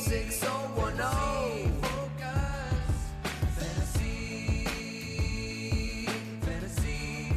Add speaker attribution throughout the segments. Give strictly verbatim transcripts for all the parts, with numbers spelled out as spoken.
Speaker 1: six oh one oh. Fantasy, fantasy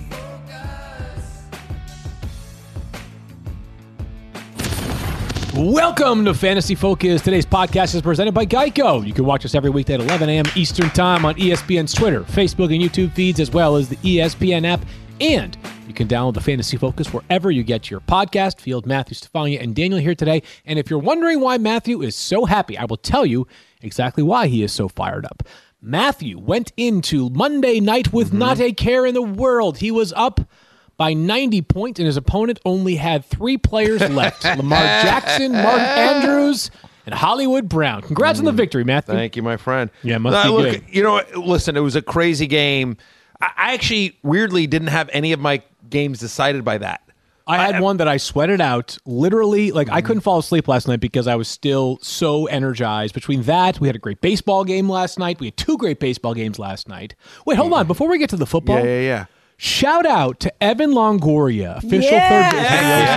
Speaker 1: focus.
Speaker 2: Welcome to Fantasy Focus. Today's podcast is presented by Geico. You can watch us every weekday at eleven a.m. Eastern Time on E S P N's Twitter, Facebook, and YouTube feeds, as well as the E S P N app. And you can download the Fantasy Focus wherever you get your podcast. Field, Matthew, Stefania, and Daniel here today. And if you're wondering why Matthew is so happy, I will tell you exactly why he is so fired up. Matthew went into Monday night with mm-hmm. not a care in the world. He was up by ninety points, and his opponent only had three players left. Lamar Jackson, Mark Andrews, and Hollywood Brown. Congrats mm. on the victory, Matthew.
Speaker 3: Thank you, my friend.
Speaker 2: Yeah, must
Speaker 3: no,
Speaker 2: be
Speaker 3: look,
Speaker 2: good.
Speaker 3: You know, listen, it was a crazy game. I actually, weirdly, didn't have any of my games decided by that.
Speaker 2: I had
Speaker 3: I,
Speaker 2: one that I sweated out. Literally, like, mm. I couldn't fall asleep last night because I was still so energized. Between that, we had a great baseball game last night. We had two great baseball games last night. Wait, hold on. Before we get to the football.
Speaker 3: Yeah, yeah, yeah.
Speaker 2: Shout out to Evan Longoria, official
Speaker 4: yeah.
Speaker 2: third base.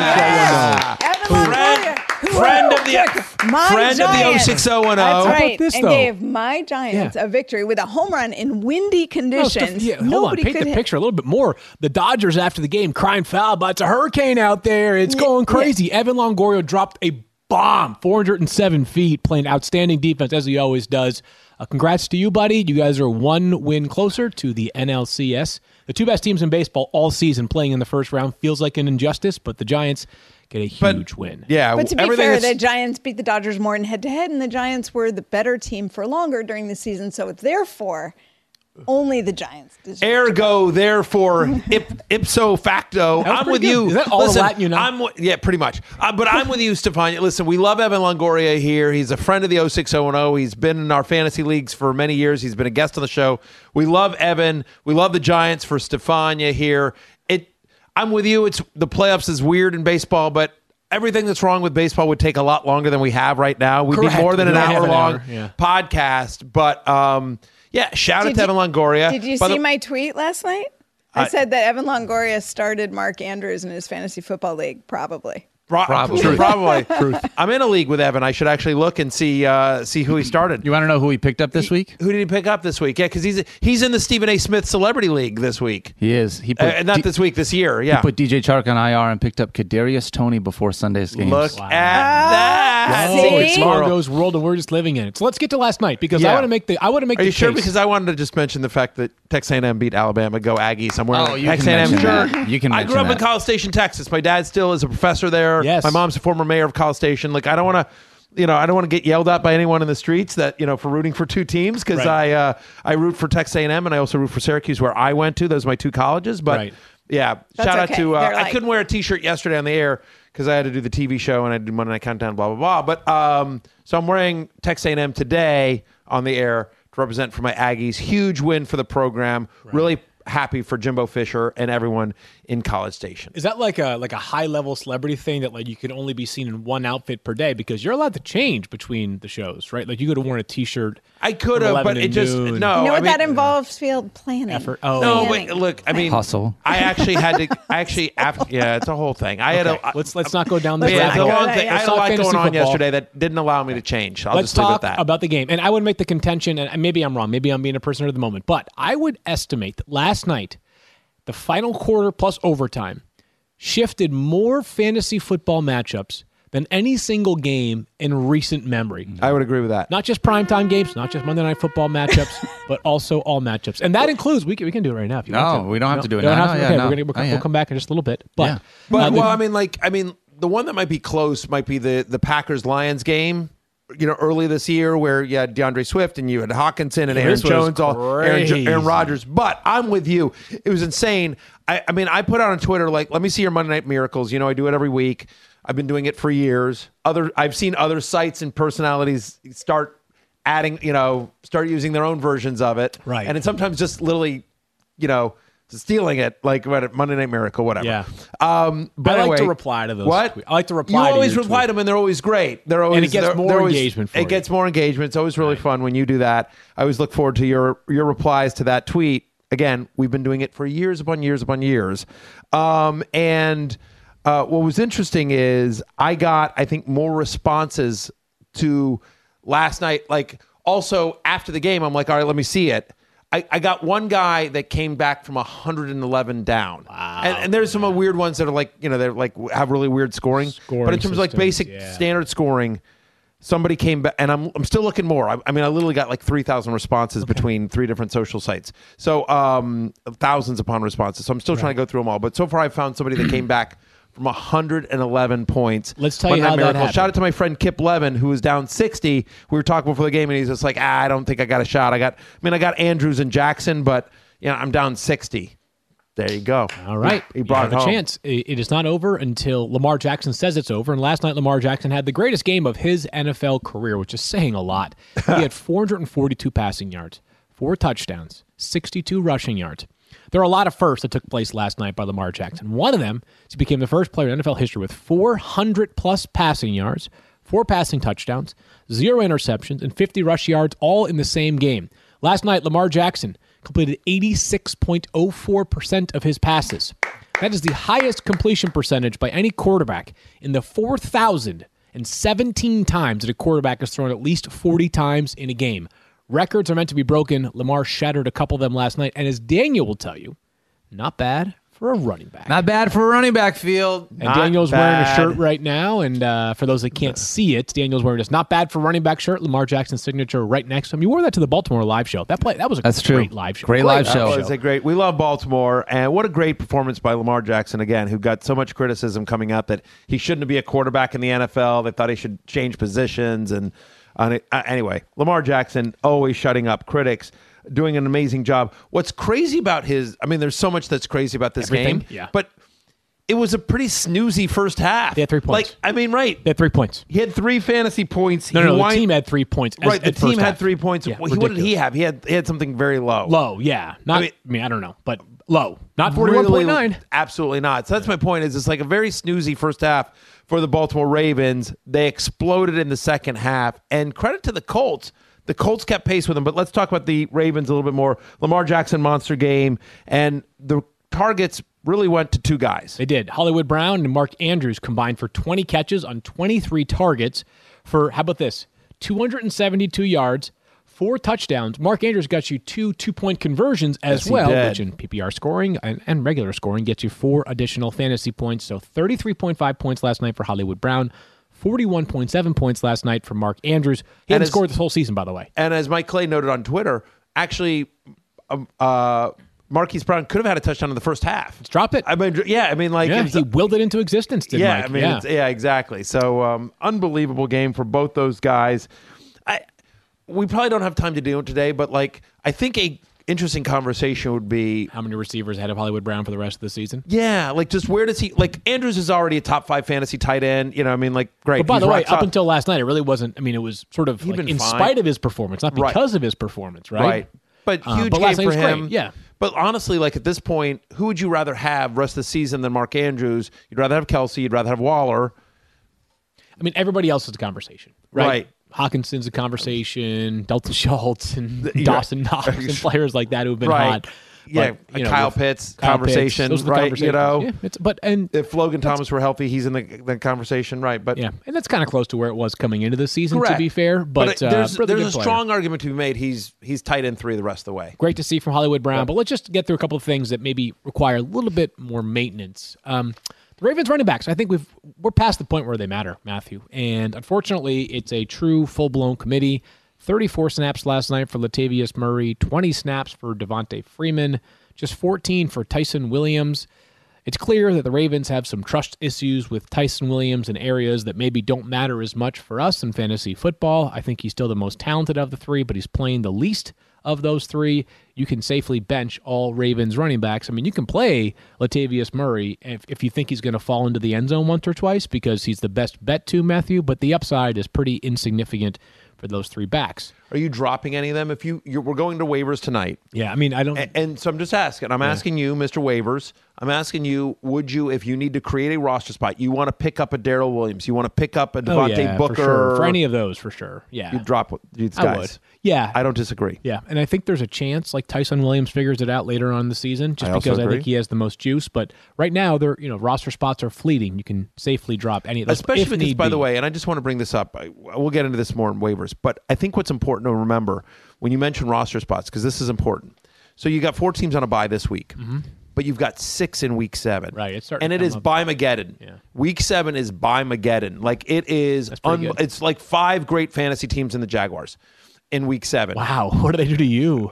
Speaker 3: Yeah.
Speaker 4: Yeah. Evan Longoria.
Speaker 3: Friend of the
Speaker 4: my
Speaker 3: friend
Speaker 4: Giants.
Speaker 3: of the oh six oh one oh.
Speaker 4: That's right.
Speaker 2: this,
Speaker 4: and
Speaker 2: though?
Speaker 4: gave my Giants
Speaker 2: Yeah.
Speaker 4: a victory with a home run in windy
Speaker 2: No,
Speaker 4: conditions.
Speaker 2: Steph- yeah, hold on,
Speaker 4: Nobody
Speaker 2: paint
Speaker 4: could
Speaker 2: the
Speaker 4: hit.
Speaker 2: picture a little bit more. The Dodgers after the game crying foul, but it's a hurricane out there. It's going crazy. Evan Longoria dropped a bomb, four hundred seven feet, playing outstanding defense as he always does. Uh, congrats to you, buddy. You guys are one win closer to the N L C S. The two best teams in baseball all season playing in the first round feels like an injustice, but the Giants get a huge
Speaker 3: But,
Speaker 2: win.
Speaker 3: Yeah,
Speaker 4: But to be
Speaker 3: everything
Speaker 4: fair,
Speaker 3: that's-
Speaker 4: the Giants beat the Dodgers more in head-to-head, and the Giants were the better team for longer during the season. So therefore, only the Giants deserve
Speaker 3: Ergo, therefore, ip, ipso facto,
Speaker 2: That was
Speaker 3: I'm
Speaker 2: pretty
Speaker 3: with
Speaker 2: good.
Speaker 3: you.
Speaker 2: Is that all the
Speaker 3: Listen,
Speaker 2: Latin you know?
Speaker 3: I'm, wi- yeah, pretty much. Uh, but I'm with you, Stefania. Listen, we love Evan Longoria here. He's a friend of the oh six oh one oh. He's been in our fantasy leagues for many years. He's been a guest on the show. We love Evan. We love the Giants for Stefania here. It. I'm with you. It's the playoffs is weird in baseball, but everything that's wrong with baseball would take a lot longer than we have right now. We'd
Speaker 2: Correct.
Speaker 3: be more than
Speaker 2: We
Speaker 3: an
Speaker 2: only have
Speaker 3: hour
Speaker 2: an
Speaker 3: long
Speaker 2: hour, yeah.
Speaker 3: podcast. But um, yeah, shout out
Speaker 4: Did
Speaker 3: to
Speaker 4: you-
Speaker 3: Evan Longoria.
Speaker 4: Did you
Speaker 3: By
Speaker 4: see
Speaker 3: the-
Speaker 4: my tweet last night? I
Speaker 3: I-
Speaker 4: said that Evan Longoria started Mark Andrews in his fantasy football league, probably.
Speaker 3: Pro-
Speaker 5: Probably.
Speaker 3: Truth. Probably. Truth. I'm in a league with Evan. I should actually look and see uh, see who he started.
Speaker 5: You want to know who he picked up this week?
Speaker 3: Who did he pick up this week? Yeah, because he's he's in the Stephen A. Smith Celebrity League this week.
Speaker 5: He is. He put
Speaker 3: Uh, not
Speaker 5: D-
Speaker 3: this week, this year. Yeah.
Speaker 5: He put D J Chark on I R and picked up Kadarius Toney before Sunday's games.
Speaker 3: Look
Speaker 2: Wow.
Speaker 3: at that.
Speaker 4: Oh, see?
Speaker 2: It's Longo's world, and we're just living in it. So let's get to last night because I
Speaker 3: Yeah.
Speaker 2: want to make the I want to make
Speaker 3: Are
Speaker 2: the
Speaker 3: you sure?
Speaker 2: case.
Speaker 3: Because I wanted to just mention the fact that Texas A and M beat Alabama. Go Aggies! I'm wearing
Speaker 5: Oh,
Speaker 3: a
Speaker 5: you
Speaker 3: Texas
Speaker 5: can
Speaker 3: A and M
Speaker 5: mention
Speaker 3: shirt.
Speaker 5: that. You can
Speaker 3: I
Speaker 5: mention
Speaker 3: grew up in
Speaker 5: that.
Speaker 3: College Station, Texas. My dad still is a professor there.
Speaker 2: Yes.
Speaker 3: My mom's a former mayor of College Station. Like I don't want to. You know, I don't want to get yelled at by anyone in the streets that you know for rooting for two teams because
Speaker 2: Right.
Speaker 3: I uh, I root for Texas A and M and I also root for Syracuse where I went to. Those are my two colleges. But
Speaker 2: Right.
Speaker 3: yeah,
Speaker 4: That's
Speaker 3: shout out
Speaker 4: okay.
Speaker 3: to uh,
Speaker 4: They're
Speaker 3: I
Speaker 4: like-
Speaker 3: couldn't wear a T-shirt yesterday on the air because I had to do the T V show and I did Monday Night Countdown. Blah blah blah. But um, so I'm wearing Texas A and M today on the air to represent for my Aggies. Huge win for the program. Really happy for Jimbo Fisher and everyone in College Station.
Speaker 2: Is that like a like a high level celebrity thing that like you can only be seen in one outfit per day because you're allowed to change between the shows, right? Like you could have worn a T-shirt.
Speaker 3: I could
Speaker 2: from
Speaker 3: have,
Speaker 2: eleven
Speaker 3: but
Speaker 2: to
Speaker 3: it just
Speaker 2: noon.
Speaker 3: no.
Speaker 4: you know
Speaker 3: I
Speaker 4: what
Speaker 3: mean,
Speaker 4: that involves? Field planning.
Speaker 2: Effort. Oh.
Speaker 3: No,
Speaker 4: Planning.
Speaker 3: but look, I mean,
Speaker 5: Hustle.
Speaker 3: I actually had to. I actually, after, yeah, it's a whole thing. I had
Speaker 2: Okay,
Speaker 3: a.
Speaker 2: let's let's not go down the
Speaker 4: Let's
Speaker 3: Yeah,
Speaker 4: not
Speaker 3: it's a
Speaker 4: go
Speaker 2: rabbit hole.
Speaker 3: long
Speaker 4: down
Speaker 3: thing.
Speaker 4: that.
Speaker 3: I had a
Speaker 2: Let's
Speaker 3: lot
Speaker 2: talk
Speaker 3: going on
Speaker 2: fantasy football.
Speaker 3: yesterday that didn't allow me to change. I'll
Speaker 2: Let's
Speaker 3: just leave it
Speaker 2: talk
Speaker 3: at that.
Speaker 2: about the game. And I would make the contention, and maybe I'm wrong. Maybe I'm being a prisoner of the moment, but I would estimate that last night, the final quarter plus overtime shifted more fantasy football matchups than any single game in recent memory.
Speaker 3: I would agree with that.
Speaker 2: Not just primetime games, not just Monday Night Football matchups, but also all matchups. And that includes, we can, we can do it right now if you
Speaker 5: No,
Speaker 2: want to.
Speaker 5: we don't have
Speaker 2: No,
Speaker 5: to do it
Speaker 2: we don't
Speaker 5: now.
Speaker 2: have to-
Speaker 5: No,
Speaker 2: okay,
Speaker 5: yeah,
Speaker 2: we're
Speaker 5: no.
Speaker 2: gonna, we'll,
Speaker 5: Oh, yeah.
Speaker 2: we'll come back in just a little bit. But,
Speaker 5: Yeah.
Speaker 3: But
Speaker 2: uh, the-
Speaker 3: well, I mean, like, I mean, the one that might be close might be the the Packers Lions game. You know, early this year where you had DeAndre Swift and you had Hawkinson and
Speaker 2: Yeah,
Speaker 3: Aaron
Speaker 2: this was
Speaker 3: Jones, all Aaron, Jo-
Speaker 2: crazy.
Speaker 3: Aaron Rodgers. But I'm with you. It was insane. I, I mean, I put out on Twitter like, let me see your Monday Night Miracles. You know, I do it every week. I've been doing it for years. Other, I've seen other sites and personalities start adding, you know, start using their own versions of it.
Speaker 2: Right.
Speaker 3: And it's sometimes just literally, you know, stealing it, like what Monday Night Miracle, whatever.
Speaker 2: Yeah.
Speaker 3: Um, by
Speaker 2: I
Speaker 3: the
Speaker 2: like
Speaker 3: way,
Speaker 2: to reply to those
Speaker 3: What?
Speaker 2: tweets. I like to reply
Speaker 3: You
Speaker 2: to
Speaker 3: always
Speaker 2: your
Speaker 3: reply
Speaker 2: tweet.
Speaker 3: to them, and they're always great. They're always
Speaker 2: it gets
Speaker 3: they're-
Speaker 2: more
Speaker 3: they're always-
Speaker 2: engagement for
Speaker 3: It
Speaker 2: you.
Speaker 3: gets more engagement. It's always really fun when you do that. I always look forward to your your replies to that tweet. Again, we've been doing it for years upon years upon years. Um, and uh, what was interesting is I got, I think, more responses to last night, like also after the game, I'm like, all right, let me see it. I, I got one guy that came back from one hundred eleven down.
Speaker 2: Wow.
Speaker 3: And, and there's some weird ones that are like, you know, they're like have really weird scoring.
Speaker 2: Scoring
Speaker 3: but in terms of like
Speaker 2: systems,
Speaker 3: basic
Speaker 2: yeah.
Speaker 3: standard scoring, somebody came back, and I'm I'm still looking more. I, I mean, I literally got like three thousand responses okay. between three different social sites. So um, thousands upon responses. So I'm still right. trying to go through them all. But so far, I found somebody that came back from one hundred eleven points.
Speaker 2: Let's tell you how that happened.
Speaker 3: Shout out to my friend Kip Levin, who was down sixty. We were talking before the game, and he's just like, ah, I don't think I got a shot. I got, I mean, I got Andrews and Jackson, but you know, I'm down sixty. There you go.
Speaker 2: All right.
Speaker 3: He brought
Speaker 2: you have
Speaker 3: it
Speaker 2: a
Speaker 3: home.
Speaker 2: chance. It is not over until Lamar Jackson says it's over. And last night, Lamar Jackson had the greatest game of his N F L career, which is saying a lot. He had four hundred forty-two passing yards, four touchdowns, sixty-two rushing yards. There are a lot of firsts that took place last night by Lamar Jackson. One of them is he became the first player in N F L history with four hundred plus passing yards, four passing touchdowns, zero interceptions, and fifty rush yards, all in the same game. Last night, Lamar Jackson completed eighty-six point oh four percent of his passes. That is the highest completion percentage by any quarterback in the four thousand seventeen times that a quarterback has thrown at least forty times in a game. Records are meant to be broken. Lamar shattered a couple of them last night. And as Daniel will tell you, not bad for a running back.
Speaker 5: Not bad for a running back field.
Speaker 2: And
Speaker 3: Not
Speaker 2: Daniel's
Speaker 3: bad.
Speaker 2: wearing a shirt right now. And uh, for those that can't see it, Daniel's wearing this not bad for running back shirt. Lamar Jackson's signature right next to him. You wore that to the Baltimore live show. That play that was a
Speaker 5: That's
Speaker 2: great
Speaker 5: true.
Speaker 2: live show.
Speaker 5: Great live
Speaker 3: That
Speaker 5: show.
Speaker 3: was a great. We love Baltimore, and what a great performance by Lamar Jackson again, who got so much criticism coming out that he shouldn't be a quarterback in the N F L. They thought he should change positions, and uh, anyway, Lamar Jackson always shutting up critics, doing an amazing job. What's crazy about his? I mean, there's so much that's crazy about this
Speaker 2: Everything,
Speaker 3: game,
Speaker 2: yeah.
Speaker 3: but it was a pretty snoozy first half.
Speaker 2: They had three points.
Speaker 3: Like, I mean, right?
Speaker 2: They had three points.
Speaker 3: He had three fantasy points.
Speaker 2: No,
Speaker 3: He
Speaker 2: no, no
Speaker 3: wind-
Speaker 2: the team had three points. As,
Speaker 3: right, the
Speaker 2: at first
Speaker 3: team had
Speaker 2: half.
Speaker 3: three points.
Speaker 2: Yeah,
Speaker 3: Well, he- what did he
Speaker 2: ridiculous.
Speaker 3: have? He had he had something very low.
Speaker 2: Low, yeah. Not,
Speaker 3: I
Speaker 2: I
Speaker 3: mean-
Speaker 2: mean, I don't know, but low. Not forty-one point nine.
Speaker 3: Really, absolutely not. So that's my point. Is it's like a very snoozy first half for the Baltimore Ravens. They exploded in the second half, and credit to the Colts. The Colts kept pace with them. But let's talk about the Ravens a little bit more. Lamar Jackson monster game, and the targets really went to two guys.
Speaker 2: They did. Hollywood Brown and Mark Andrews combined for twenty catches on twenty-three targets for, how about this, two hundred seventy-two yards, four touchdowns. Mark Andrews got you two two-point conversions as
Speaker 3: Yes, he
Speaker 2: well,
Speaker 3: did.
Speaker 2: which in P P R scoring and, and regular scoring gets you four additional fantasy points. So thirty-three point five points last night for Hollywood Brown, forty-one point seven points last night for Mark Andrews. He
Speaker 3: And
Speaker 2: hadn't
Speaker 3: as-
Speaker 2: scored this whole season, by the way.
Speaker 3: And as Mike Clay noted on Twitter, actually, um, uh, Marquise Brown could have had a touchdown in the first half.
Speaker 2: Let's drop it.
Speaker 3: I mean, yeah, I mean, like,
Speaker 2: Yeah,
Speaker 3: it was-
Speaker 2: he willed it into existence, did
Speaker 3: yeah,
Speaker 2: Mike?
Speaker 3: I mean,
Speaker 2: yeah.
Speaker 3: It's, yeah, exactly. So, um, unbelievable game for both those guys. I we probably don't have time to do it today, but like, I think a interesting conversation would be,
Speaker 2: How many receivers ahead of Hollywood Brown for the rest of the season?
Speaker 3: yeah, like just where does he like Andrews is already a top five fantasy tight end. You know, I mean, like, great.
Speaker 2: But by
Speaker 3: He's
Speaker 2: the way,
Speaker 3: rock
Speaker 2: up
Speaker 3: solid.
Speaker 2: until last night, it really wasn't. I mean, it was sort of
Speaker 3: He'd
Speaker 2: like
Speaker 3: been
Speaker 2: in
Speaker 3: fine.
Speaker 2: spite of his performance, not
Speaker 3: Right.
Speaker 2: because of his performance, right?
Speaker 3: Right. But
Speaker 2: Uh,
Speaker 3: huge
Speaker 2: but
Speaker 3: game
Speaker 2: last night
Speaker 3: for
Speaker 2: was great,
Speaker 3: him.
Speaker 2: yeah.
Speaker 3: But honestly, like at this point, who would you rather have rest of the season than Mark Andrews? You'd rather have Kelsey. You'd rather have Waller.
Speaker 2: I mean, everybody else is a conversation, right?
Speaker 3: Right.
Speaker 2: Hawkinson's a conversation, Dalton Schultz and
Speaker 3: Yeah.
Speaker 2: Dawson Knox and players like that who have been
Speaker 3: Right.
Speaker 2: hot.
Speaker 3: Yeah,
Speaker 2: But, you know,
Speaker 3: Kyle
Speaker 2: with
Speaker 3: Pitts
Speaker 2: Kyle
Speaker 3: conversation,
Speaker 2: Pitts, those are the
Speaker 3: right? You
Speaker 2: conversations.
Speaker 3: know,
Speaker 2: Yeah, it's, but and
Speaker 3: if Logan Thomas were healthy, he's in the, the conversation, right? But
Speaker 2: yeah, and that's kind of close to where it was coming into the season,
Speaker 3: correct.
Speaker 2: to be fair. But,
Speaker 3: uh, there's
Speaker 2: uh, really
Speaker 3: there's
Speaker 2: good
Speaker 3: a
Speaker 2: player.
Speaker 3: strong argument to be made. He's he's tight end three the rest of the way.
Speaker 2: Great to see from Hollywood Brown, but let's just get through a couple of things that maybe require a little bit more maintenance. Um, the Ravens running backs, I think we've we're past the point where they matter, Matthew, and unfortunately, it's a true full blown committee. thirty-four snaps last night for Latavius Murray, twenty snaps for Devontae Freeman, just fourteen for Tyson Williams. It's clear that the Ravens have some trust issues with Tyson Williams in areas that maybe don't matter as much for us in fantasy football. I think he's still the most talented of the three, but he's playing the least of those three. You can safely bench all Ravens running backs. I mean, you can play Latavius Murray if, if you think he's going to fall into the end zone once or twice because he's the best bet to, Matthew, but the upside is pretty insignificant for those three backs.
Speaker 3: Are you dropping any of them? If you you're, we're going to waivers tonight,
Speaker 2: Yeah, I mean, I don't...
Speaker 3: and, and so I'm just asking. I'm asking you, Mister Waivers. I'm asking you, would you, if you need to create a roster spot, you want to pick up a Darrell Williams, you want to pick up a
Speaker 2: oh,
Speaker 3: Devontae
Speaker 2: yeah,
Speaker 3: Booker,
Speaker 2: for sure. For any of those, for sure. Yeah.
Speaker 3: you drop these
Speaker 2: I
Speaker 3: guys.
Speaker 2: would. Yeah.
Speaker 3: I don't disagree.
Speaker 2: Yeah, and I think there's a chance like Tyson Williams figures it out later on in the season, just
Speaker 3: I also
Speaker 2: because I
Speaker 3: agree.
Speaker 2: think he has the most juice. But right now, they're you know roster spots are fleeting. You can safely drop any of those,
Speaker 3: Especially
Speaker 2: if
Speaker 3: because,
Speaker 2: need
Speaker 3: by the
Speaker 2: be.
Speaker 3: way, and I just want to bring this up. I, we'll get into this more in waivers. Jaguars. But I think what's important to remember when you mention roster spots, because this is important. So you got four teams on a bye this week, mm-hmm. but you've got six in week seven.
Speaker 2: Right, it's starting
Speaker 3: and
Speaker 2: to
Speaker 3: it
Speaker 2: come
Speaker 3: is
Speaker 2: up.
Speaker 3: Bimageddon.
Speaker 2: Yeah.
Speaker 3: Week seven is Bimageddon. Like it is,
Speaker 2: That's pretty
Speaker 3: un-
Speaker 2: good.
Speaker 3: it's like five great fantasy teams in the Jaguars in week seven.
Speaker 2: Wow, what do they do to you?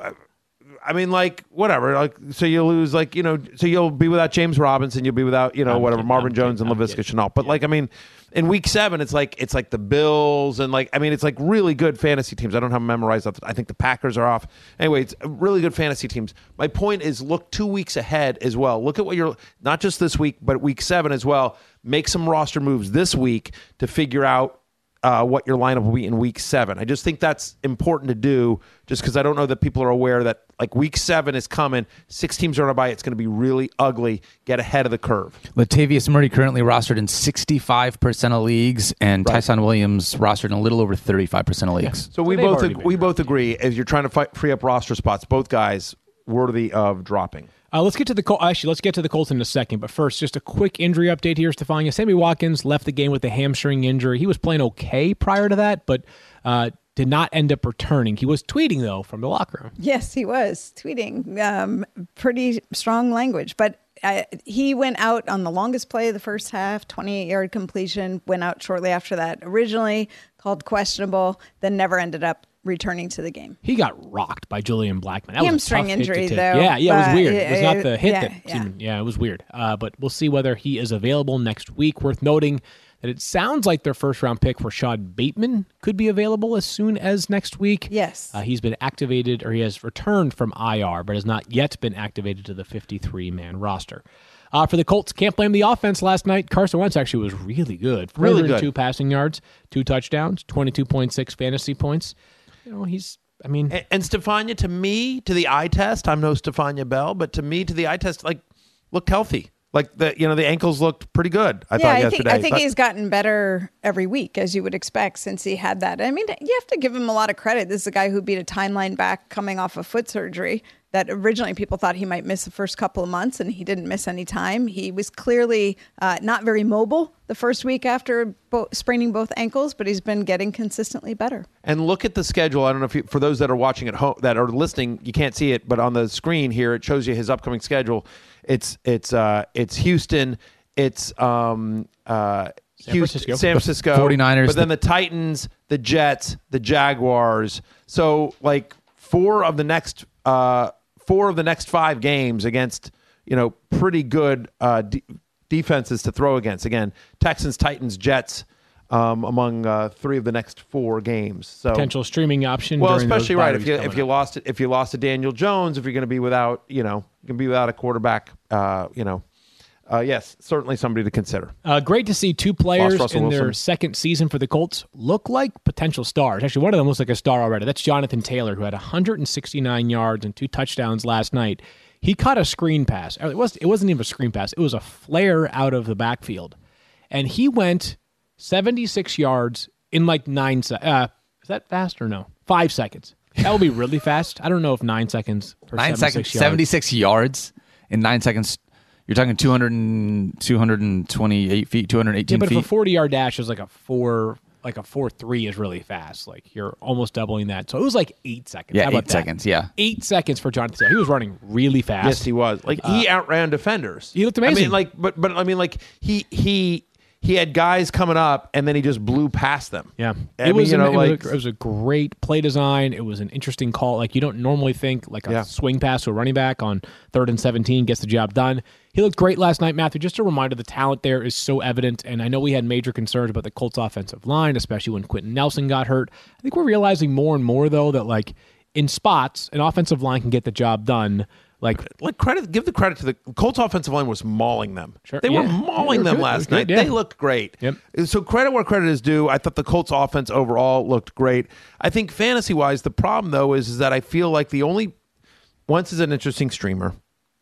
Speaker 3: I mean, like, whatever. Like, so you'll lose, like, you know, so you'll be without James Robinson, you'll be without, you know,
Speaker 2: I'm
Speaker 3: whatever,
Speaker 2: kidding,
Speaker 3: Marvin
Speaker 2: I'm
Speaker 3: Jones
Speaker 2: kidding,
Speaker 3: and
Speaker 2: I'm
Speaker 3: Laviska
Speaker 2: kidding.
Speaker 3: Shenault. But, like, I mean, in week seven, it's like, it's like the Bills and, like, I mean, it's like really good fantasy teams. I don't have them memorized. I think the Packers are off. Anyway, it's really good fantasy teams. My point is look two weeks ahead as well. Look at what you're, not just this week, but week seven as well. Make some roster moves this week to figure out Uh, what your lineup will be in week seven. I just think that's important to do just because I don't know that people are aware that like week seven is coming. Six teams are on a bye. It's going to be really ugly. Get ahead of the curve.
Speaker 5: Latavius Murray currently rostered in sixty-five percent of leagues, and
Speaker 3: Right.
Speaker 5: Tyson Williams rostered in a little over thirty-five percent of leagues.
Speaker 3: So we
Speaker 2: they've
Speaker 3: both
Speaker 2: already
Speaker 3: ag-
Speaker 2: been
Speaker 3: we
Speaker 2: hurt.
Speaker 3: both agree as you're trying to fight, free up roster spots, both guys worthy of dropping.
Speaker 2: Uh, let's get to the Col- actually. Let's get to the Colts in a second. But first, just a quick injury update here, Stefania. Sammy Watkins left the game with a hamstring injury. He was playing okay prior to that, but uh, did not end up returning. He was tweeting though from the locker room.
Speaker 4: Yes, he was tweeting um, pretty strong language, but uh, he went out on the longest play of the first half, twenty-eight yard completion, went out shortly after that. Originally called questionable, then never ended up returning to the game.
Speaker 2: He got rocked by Julian Blackman. That was a
Speaker 4: Hamstring
Speaker 2: tough hit to
Speaker 4: injury,
Speaker 2: take.
Speaker 4: though,
Speaker 2: Yeah, yeah, it was
Speaker 4: but,
Speaker 2: weird. It was not the hit
Speaker 4: yeah,
Speaker 2: that
Speaker 4: yeah.
Speaker 2: seemed, yeah, it was weird. Uh, but we'll see whether he is available next week. Worth noting that it sounds like their first round pick, Rashad Bateman, could be available as soon as next week.
Speaker 4: Yes.
Speaker 2: Uh, he's been activated, or he has returned from I R, but has not yet been activated to the fifty-three man roster. Uh, for the Colts, can't blame the offense last night. Carson Wentz actually was really good.
Speaker 3: Really good.
Speaker 2: Two passing yards, two touchdowns, twenty-two point six fantasy points. You know, he's, I mean,
Speaker 3: And, and Stefania, to me, to the eye test, I'm no Stefania Bell, but to me, to the eye test, like looked healthy. Like the you know the ankles looked pretty good. I
Speaker 4: yeah,
Speaker 3: thought
Speaker 4: I think
Speaker 3: yesterday.
Speaker 4: I think
Speaker 3: But-
Speaker 4: he's gotten better every week, as you would expect, since he had that. I mean, you have to give him a lot of credit. This is a guy who beat a timeline back coming off of foot surgery that originally people thought he might miss the first couple of months, and he didn't miss any time. He was clearly uh, not very mobile the first week after bo- spraining both ankles, but he's been getting consistently better.
Speaker 3: And look at the schedule. I don't know if you, for those that are watching at home, that are listening, you can't see it, but on the screen here, it shows you his upcoming schedule. It's it's uh it's Houston, it's um uh
Speaker 2: San
Speaker 3: Houston,
Speaker 2: Francisco.
Speaker 3: San Francisco,
Speaker 5: The 49ers,
Speaker 3: but then the Titans, the Jets, the Jaguars. So like four of the next uh four of the next five games against you know pretty good uh de- defenses to throw against. Again, Texans, Titans, Jets. Um, among uh, three of the next four games, so
Speaker 2: potential streaming option.
Speaker 3: well,
Speaker 2: during those
Speaker 3: especially
Speaker 2: bye
Speaker 3: right if
Speaker 2: weeks
Speaker 3: you
Speaker 2: coming
Speaker 3: if you
Speaker 2: up.
Speaker 3: lost it if you lost to Daniel Jones, if you're going to be without you know you can be without a quarterback, uh, you know, uh, yes, certainly somebody to consider.
Speaker 2: Uh, great to see two players
Speaker 3: Russell
Speaker 2: in their
Speaker 3: Wilson.
Speaker 2: second season for the Colts look like potential stars. Actually, one of them looks like a star already. That's Jonathan Taylor, who had one hundred sixty-nine yards and two touchdowns last night. He caught a screen pass. It was it wasn't even a screen pass. It was a flare out of the backfield, and he went seventy-six yards in like nine seconds. Uh, is that fast or no? Five seconds. That would be really fast. I don't know if nine seconds for
Speaker 5: Nine seconds,
Speaker 2: seventy-six yards.
Speaker 5: seventy-six yards in nine seconds. You're talking two hundred and, two hundred twenty-eight feet, two hundred
Speaker 2: Yeah,
Speaker 5: eighteen
Speaker 2: but if
Speaker 5: feet.
Speaker 2: a forty-yard dash is like a four, like a four three is really fast. Like you're almost doubling that. So it was like eight seconds.
Speaker 5: Yeah,
Speaker 2: How about
Speaker 5: eight
Speaker 2: that?
Speaker 5: seconds, yeah.
Speaker 2: eight seconds for Jonathan Taylor. He was running really fast.
Speaker 3: Yes, he was. Like he outran defenders.
Speaker 2: he looked
Speaker 3: I
Speaker 2: amazing.
Speaker 3: mean, like, but but I mean, like he he he had guys coming up, and then he just blew past them.
Speaker 2: Yeah,
Speaker 3: I
Speaker 2: it
Speaker 3: mean,
Speaker 2: was.
Speaker 3: you
Speaker 2: an-
Speaker 3: know,
Speaker 2: it, was
Speaker 3: like
Speaker 2: a, it was a great play design. It was an interesting call. Like you don't normally think like a
Speaker 3: Yeah.
Speaker 2: swing pass to a running back on third and seventeen gets the job done. He looked great last night, Matthew. Just a reminder, the talent there is so evident. And I know we had major concerns about the Colts offensive line, especially when Quentin Nelson got hurt. I think we're realizing more and more though that like in spots, an offensive line can get the job done. Like
Speaker 3: like credit, give the credit to the Colts offensive line was mauling them.
Speaker 2: Sure.
Speaker 3: They were
Speaker 2: Yeah.
Speaker 3: mauling
Speaker 2: They were
Speaker 3: them
Speaker 2: good.
Speaker 3: last
Speaker 2: They were
Speaker 3: night.
Speaker 2: good, yeah.
Speaker 3: They looked great.
Speaker 2: Yep.
Speaker 3: So credit where credit is due. I thought the Colts offense overall looked great. I think fantasy wise, the problem though is, is that I feel like the only Wentz is an interesting streamer,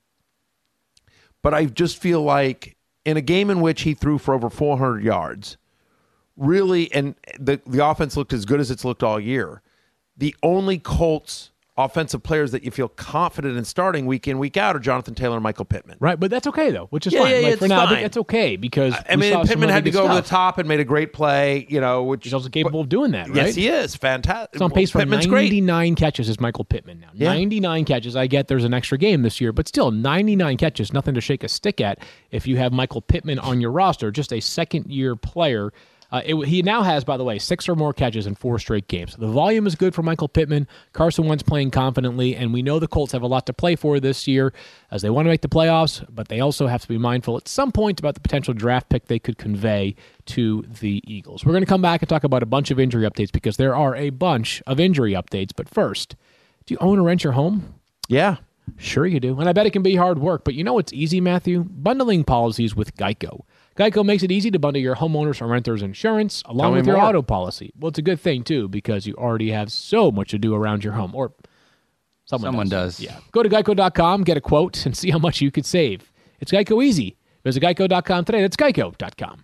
Speaker 3: but I just feel like in a game in which he threw for over four hundred yards, really, and the the offense looked as good as it's looked all year. The only Colts offensive players that you feel confident in starting week in, week out are Jonathan Taylor and Michael Pittman.
Speaker 2: Right, but that's okay, though, which is
Speaker 3: Yeah,
Speaker 2: fine.
Speaker 3: yeah,
Speaker 2: like,
Speaker 3: it's
Speaker 2: for now, I think
Speaker 3: fine.
Speaker 2: that's okay because
Speaker 3: I
Speaker 2: we
Speaker 3: mean,
Speaker 2: saw some
Speaker 3: Pittman
Speaker 2: really
Speaker 3: had to
Speaker 2: good
Speaker 3: go over the
Speaker 2: stuff.
Speaker 3: top and made a great play, you know, which
Speaker 2: He's also capable of doing that, right?
Speaker 3: Yes, he is. Fantastic.
Speaker 2: It's on pace for
Speaker 3: Pittman's great.
Speaker 2: ninety-nine catches is Michael Pittman now.
Speaker 3: Yeah.
Speaker 2: ninety-nine catches. I get there's an extra game this year, but still ninety-nine catches, nothing to shake a stick at if you have Michael Pittman on your roster, just a second-year player. Uh, it, he now has, by the way, six or more catches in four straight games. The volume is good for Michael Pittman. Carson Wentz playing confidently, and we know the Colts have a lot to play for this year as they want to make the playoffs, but they also have to be mindful at some point about the potential draft pick they could convey to the Eagles. We're going to come back and talk about a bunch of injury updates because there are a bunch of injury updates, but first, do you own or rent your home?
Speaker 3: Yeah.
Speaker 2: Sure you do, and I bet it can be hard work, but you know what's easy, Matthew? Bundling policies with Geico. Geico makes it easy to bundle your homeowners or renters insurance along
Speaker 3: me
Speaker 2: with your
Speaker 3: more.
Speaker 2: auto policy. Well, it's a good thing, too, because you already have so much to do around your home, or someone,
Speaker 5: Someone does.
Speaker 2: Yeah. Go to geico dot com, get a quote, and see how much you could save. It's Geico easy. Visit geico dot com today. That's geico dot com.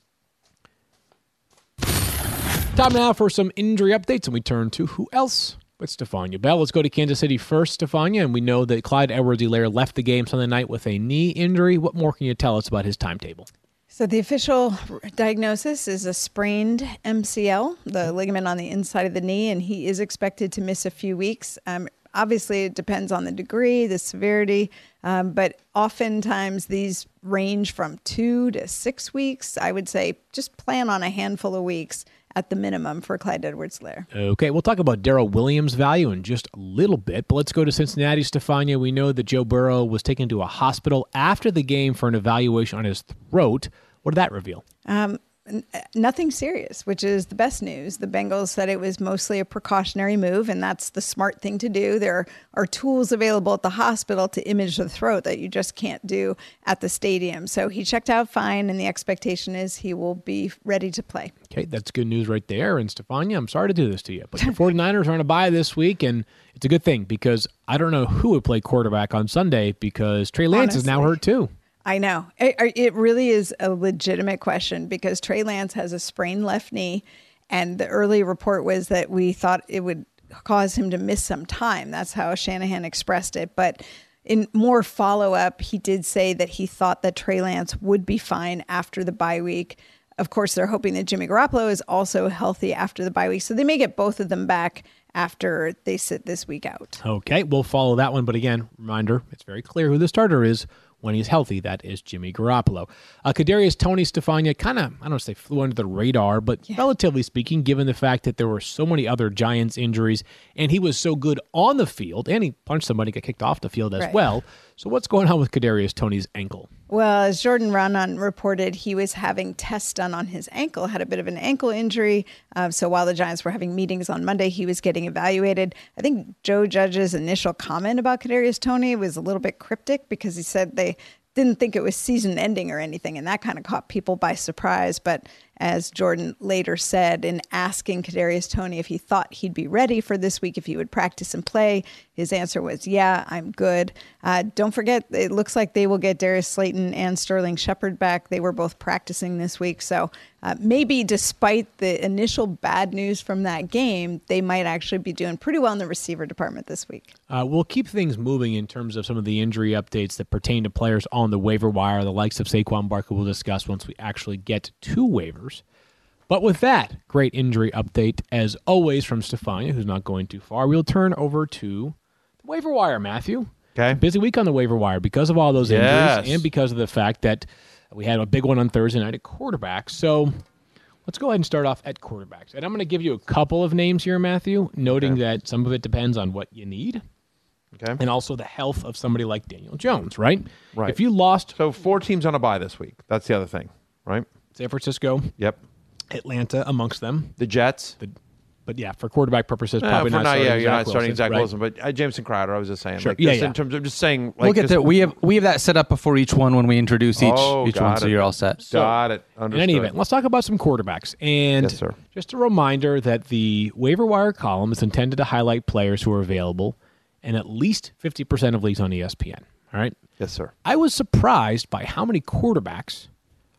Speaker 2: Time now for some injury updates, and we turn to who else but Stephania Bell. Let's go to Kansas City first, Stephania, and we know that Clyde Edwards-Helaire left the game Sunday night with a knee injury. What more can you tell us about his timetable?
Speaker 4: So the official diagnosis is a sprained M C L, the ligament on the inside of the knee, and he is expected to miss a few weeks. Um, obviously, it depends on the degree, the severity, um, but oftentimes these range from two to six weeks. I would say just plan on a handful of weeks at the minimum for Clyde Edwards-Helaire.
Speaker 2: Okay, we'll talk about Darrell Williams' value in just a little bit, but let's go to Cincinnati, Stephania. We know that Joe Burrow was taken to a hospital after the game for an evaluation on his throat. What did that reveal?
Speaker 4: Um, n- nothing serious, which is the best news. The Bengals said it was mostly a precautionary move, and that's the smart thing to do. There are tools available at the hospital to image the throat that you just can't do at the stadium. So he checked out fine, and the expectation is he will be ready to play.
Speaker 2: Okay, that's good news right there. And Stephania, I'm sorry to do this to you, but the 49ers are on a bye this week, and it's a good thing because I don't know who would play quarterback on Sunday because Trey Lance is now
Speaker 4: Honestly.
Speaker 2: hurt too.
Speaker 4: I know. It, it really is a legitimate question because Trey Lance has a sprained left knee, and the early report was that we thought it would cause him to miss some time. That's how Shanahan expressed it. But in more follow-up, he did say that he thought that Trey Lance would be fine after the bye week. Of course, they're hoping that Jimmy Garoppolo is also healthy after the bye week, so they may get both of them back after they sit this week out.
Speaker 2: Okay, we'll follow that one. But again, reminder, it's very clear who the starter is when he's healthy. That is Jimmy Garoppolo. Uh, Kadarius Toney, Stephania, kind of, I don't know if they flew under the radar, but relatively speaking, given the fact that there were so many other Giants injuries and he was so good on the field, and he punched somebody, got kicked off the field as
Speaker 4: Right.
Speaker 2: well. So what's going on with Kadarius Toney's ankle?
Speaker 4: Well, as Jordan Raanan reported, he was having tests done on his ankle, had a bit of an ankle injury. Um, so while the Giants were having meetings on Monday, he was getting evaluated. I think Joe Judge's initial comment about Kadarius Toney was a little bit cryptic because he said they didn't think it was season ending or anything, and that kind of caught people by surprise. But as Jordan later said, in asking Kadarius Toney if he thought he'd be ready for this week, if he would practice and play, his answer was, yeah, I'm good. Uh, don't forget, it looks like they will get Darius Slayton and Sterling Shepard back. They were both practicing this week. So uh, maybe despite the initial bad news from that game, they might actually be doing pretty well in the receiver department this week.
Speaker 2: Uh, we'll keep things moving in terms of some of the injury updates that pertain to players on the waiver wire, the likes of Saquon Barkley we'll discuss once we actually get to waivers. But with that great injury update, as always, from Stephania, who's not going too far, we'll turn over to the waiver wire, Matthew.
Speaker 3: Okay.
Speaker 2: Busy week on the waiver wire because of all those
Speaker 3: Yes.
Speaker 2: injuries and because of the fact that we had a big one on Thursday night at quarterback. So let's go ahead and start off at quarterbacks. And I'm going to give you a couple of names here, Matthew, noting
Speaker 3: Okay.
Speaker 2: that some of it depends on what you need
Speaker 3: Okay.
Speaker 2: and also the health of somebody like Daniel Jones, right?
Speaker 3: Right.
Speaker 2: If you lost
Speaker 3: So four teams on a bye this week. That's the other thing, right?
Speaker 2: San Francisco,
Speaker 3: Yep.
Speaker 2: Atlanta amongst them,
Speaker 3: The Jets.
Speaker 2: the, but yeah, for quarterback purposes,
Speaker 3: Uh,
Speaker 2: probably
Speaker 3: for
Speaker 2: not
Speaker 3: now,
Speaker 2: starting
Speaker 3: yeah,
Speaker 2: Zach
Speaker 3: you're not
Speaker 2: Wilson,
Speaker 3: starting Zach
Speaker 2: right?
Speaker 3: Wilson, but uh, Jameson Crowder. I was just saying,
Speaker 2: Sure.
Speaker 3: like,
Speaker 2: Yeah,
Speaker 3: just
Speaker 2: yeah.
Speaker 3: in terms of just saying, like,
Speaker 5: we'll get
Speaker 3: just-
Speaker 5: that. We have we have that set up before each one when we introduce each
Speaker 3: Oh,
Speaker 5: each
Speaker 3: got
Speaker 5: one, so
Speaker 3: it.
Speaker 5: you're all set.
Speaker 3: Got it.
Speaker 2: In
Speaker 3: Understood.
Speaker 2: any event, let's talk about some quarterbacks. And
Speaker 3: Yes, sir.
Speaker 2: just a reminder that the waiver wire column is intended to highlight players who are available in at least fifty percent of leagues on E S P N. All right.
Speaker 3: Yes, sir.
Speaker 2: I was surprised by how many quarterbacks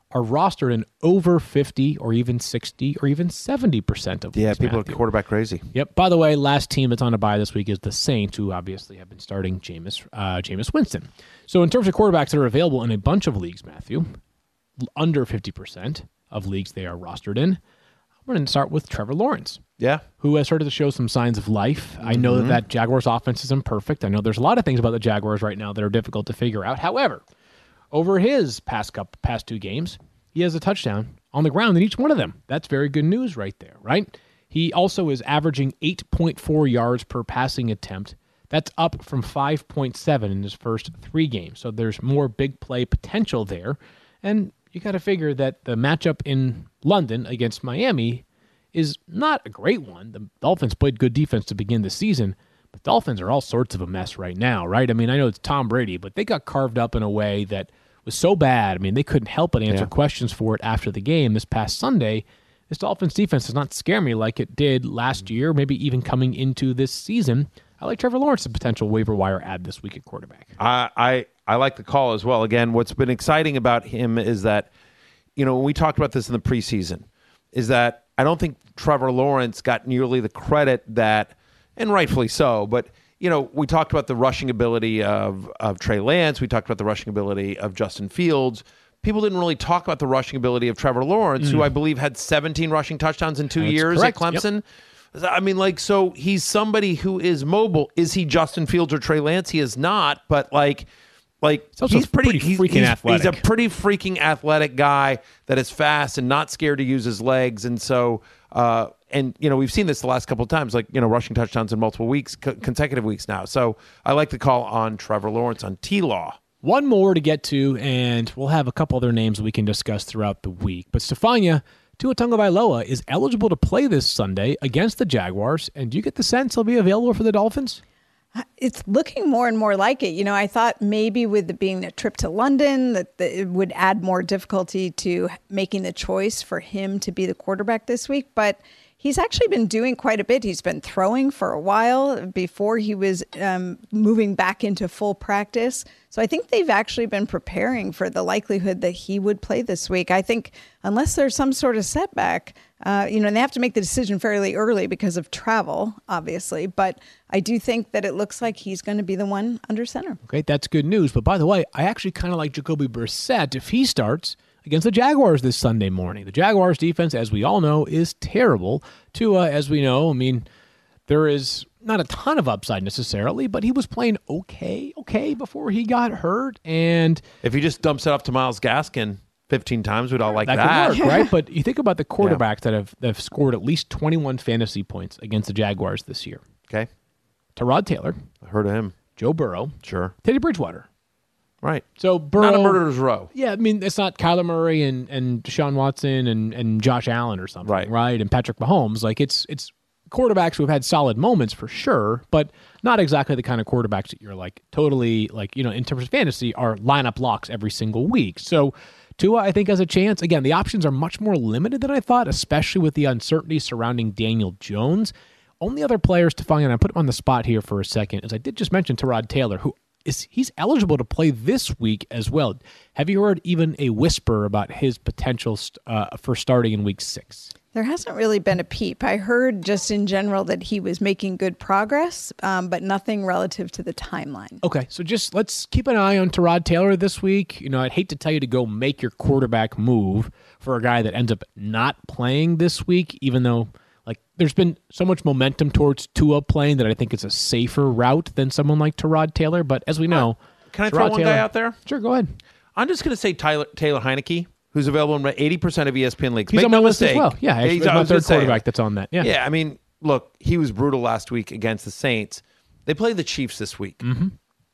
Speaker 2: are rostered in over fifty or even sixty or even seventy percent of
Speaker 3: Yeah,
Speaker 2: leagues,
Speaker 3: people
Speaker 2: Matthew.
Speaker 3: are quarterback crazy.
Speaker 2: Yep. By the way, last team that's on a bye this week is the Saints, who obviously have been starting Jameis, uh, Jameis Winston. So in terms of quarterbacks that are available in a bunch of leagues, Matthew, under fifty percent of leagues they are rostered in, we're going to start with Trevor Lawrence,
Speaker 3: Yeah.
Speaker 2: who has started to show some signs of life. I know
Speaker 3: Mm-hmm.
Speaker 2: that that Jaguars offense is imperfect. I know there's a lot of things about the Jaguars right now that are difficult to figure out. However, over his past couple, past two games, he has a touchdown on the ground in each one of them. That's very good news right there, right? He also is averaging eight point four yards per passing attempt. That's up from five point seven in his first three games. So there's more big play potential there. And you got to figure that the matchup in London against Miami is not a great one. The Dolphins played good defense to begin the season, but Dolphins are all sorts of a mess right now, right? I mean, I know it's Tom Brady, but they got carved up in a way that was so bad. I mean, they couldn't help but answer
Speaker 3: Yeah.
Speaker 2: questions for it after the game this past Sunday. This Dolphins defense does not scare me like it did last year, maybe even coming into this season. I like Trevor Lawrence, a potential waiver wire add this week at quarterback.
Speaker 3: I, I I like the call as well. Again, what's been exciting about him is that, you know, when we talked about this in the preseason, is that I don't think Trevor Lawrence got nearly the credit that, and rightfully so, but, you know, we talked about the rushing ability of, of Trey Lance. We talked about the rushing ability of Justin Fields. People didn't really talk about the rushing ability of Trevor Lawrence, who I believe had seventeen rushing touchdowns in two
Speaker 2: That's
Speaker 3: years
Speaker 2: correct.
Speaker 3: at
Speaker 2: Yep.
Speaker 3: Clemson. I mean, like, so he's somebody who is mobile. Is he Justin Fields or Trey Lance? He is not, but like, like
Speaker 2: also
Speaker 3: he's pretty,
Speaker 2: pretty
Speaker 3: he's,
Speaker 2: freaking
Speaker 3: he's,
Speaker 2: athletic.
Speaker 3: He's a pretty freaking athletic guy that is fast and not scared to use his legs. And so, uh, and you know, we've seen this the last couple of times, like, you know, rushing touchdowns in multiple weeks, co- consecutive weeks now. So I like the call on Trevor Lawrence on T-Law.
Speaker 2: One more to get to, and we'll have a couple other names we can discuss throughout the week. But Stefania Tua Tagovailoa is eligible to play this Sunday against the Jaguars, and do you get the sense he'll be available for the Dolphins?
Speaker 4: It's looking more and more like it. You know, I thought maybe with it being a trip to London that that it would add more difficulty to making the choice for him to be the quarterback this week. But he's actually been doing quite a bit. He's been throwing for a while before he was um, moving back into full practice. So I think they've actually been preparing for the likelihood that he would play this week. I think unless there's some sort of setback, uh, you know, and they have to make the decision fairly early because of travel, obviously. But I do think that it looks like he's going to be the one under center.
Speaker 2: Okay, that's good news. But by the way, I actually kind of like Jacoby Brissett if he starts against the Jaguars this Sunday morning. The Jaguars defense, as we all know, is terrible. Tua, as we know, I mean, there is not a ton of upside necessarily, but he was playing okay, okay before he got hurt. And
Speaker 3: If he just dumps it off to Myles Gaskin fifteen times, we'd all like
Speaker 2: that,
Speaker 3: that.
Speaker 2: could work, right? But you think about the quarterbacks that have that have scored at least twenty-one fantasy points against the Jaguars this year.
Speaker 3: Okay.
Speaker 2: Tyrod Taylor,
Speaker 3: I heard of him.
Speaker 2: Joe Burrow,
Speaker 3: Sure.
Speaker 2: Teddy Bridgewater.
Speaker 3: Right.
Speaker 2: So Burrow,
Speaker 3: Not a murderer's row.
Speaker 2: Yeah, I mean, it's not Kyler Murray and, and Deshaun Watson and, and Josh Allen or something,
Speaker 3: Right.
Speaker 2: right? And Patrick Mahomes. Like, it's it's quarterbacks who have had solid moments for sure, but not exactly the kind of quarterbacks that you're like totally, like, you know, in terms of fantasy, are lineup locks every single week. So Tua, I think, has a chance. Again, the options are much more limited than I thought, especially with the uncertainty surrounding Daniel Jones. Only other players to find, and I put him on the spot here for a second, is I did just mention Tyrod Taylor, who is he's eligible to play this week as well. Have you heard even a whisper about his potential st- uh, for starting in week six?
Speaker 4: There hasn't really been a peep. I heard just in general that he was making good progress, um, but nothing relative to the timeline.
Speaker 2: Okay, so just let's keep an eye on Tyrod Taylor this week. You know, I'd hate to tell you to go make your quarterback move for a guy that ends up not playing this week, even though like there's been so much momentum towards Tua playing that I think it's a safer route than someone like Tyrod Taylor. But as we know,
Speaker 3: Can I
Speaker 2: Tyrod
Speaker 3: throw one
Speaker 2: Taylor-
Speaker 3: guy out there?
Speaker 2: Sure, go ahead.
Speaker 3: I'm just going to say Tyler, Taylor Heineke, who's available in eighty percent of E S P N leagues.
Speaker 2: He's
Speaker 3: Make
Speaker 2: on my
Speaker 3: no
Speaker 2: list
Speaker 3: mistake.
Speaker 2: as well. Yeah, actually,
Speaker 3: he's
Speaker 2: he's
Speaker 3: I
Speaker 2: my
Speaker 3: was gonna
Speaker 2: third
Speaker 3: say,
Speaker 2: quarterback that's on that. Yeah.
Speaker 3: Yeah, I mean, look, he was brutal last week against the Saints. They play the Chiefs this week. Mm-hmm.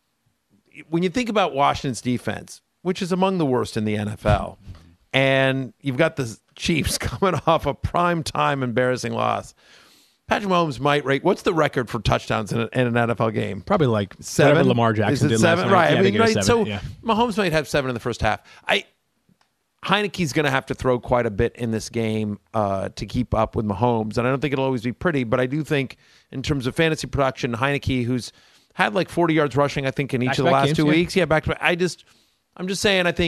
Speaker 3: When you think about Washington's defense, which is among the worst in the N F L, and you've got the Chiefs coming off a prime time embarrassing loss, Patrick Mahomes might rate. What's the record for touchdowns in, a, in an N F L game?
Speaker 2: Probably like
Speaker 3: Seven.
Speaker 2: whatever Lamar
Speaker 3: Is
Speaker 2: Jackson
Speaker 3: it
Speaker 2: did
Speaker 3: seven?
Speaker 2: last night.
Speaker 3: Right.
Speaker 2: Yeah,
Speaker 3: I mean,
Speaker 2: think it was
Speaker 3: right.
Speaker 2: seven.
Speaker 3: So
Speaker 2: yeah.
Speaker 3: Mahomes might have seven in the first half. I Heineke's going to have to throw quite a bit in this game uh, to keep up with Mahomes, and I don't think it'll always be pretty. But I do think, in terms of fantasy production, Heineke, who's had like forty yards rushing, I think in each of the
Speaker 2: Back-to-back
Speaker 3: last
Speaker 2: games,
Speaker 3: two
Speaker 2: yeah.
Speaker 3: weeks, yeah, back to back. I just, I'm just saying, I think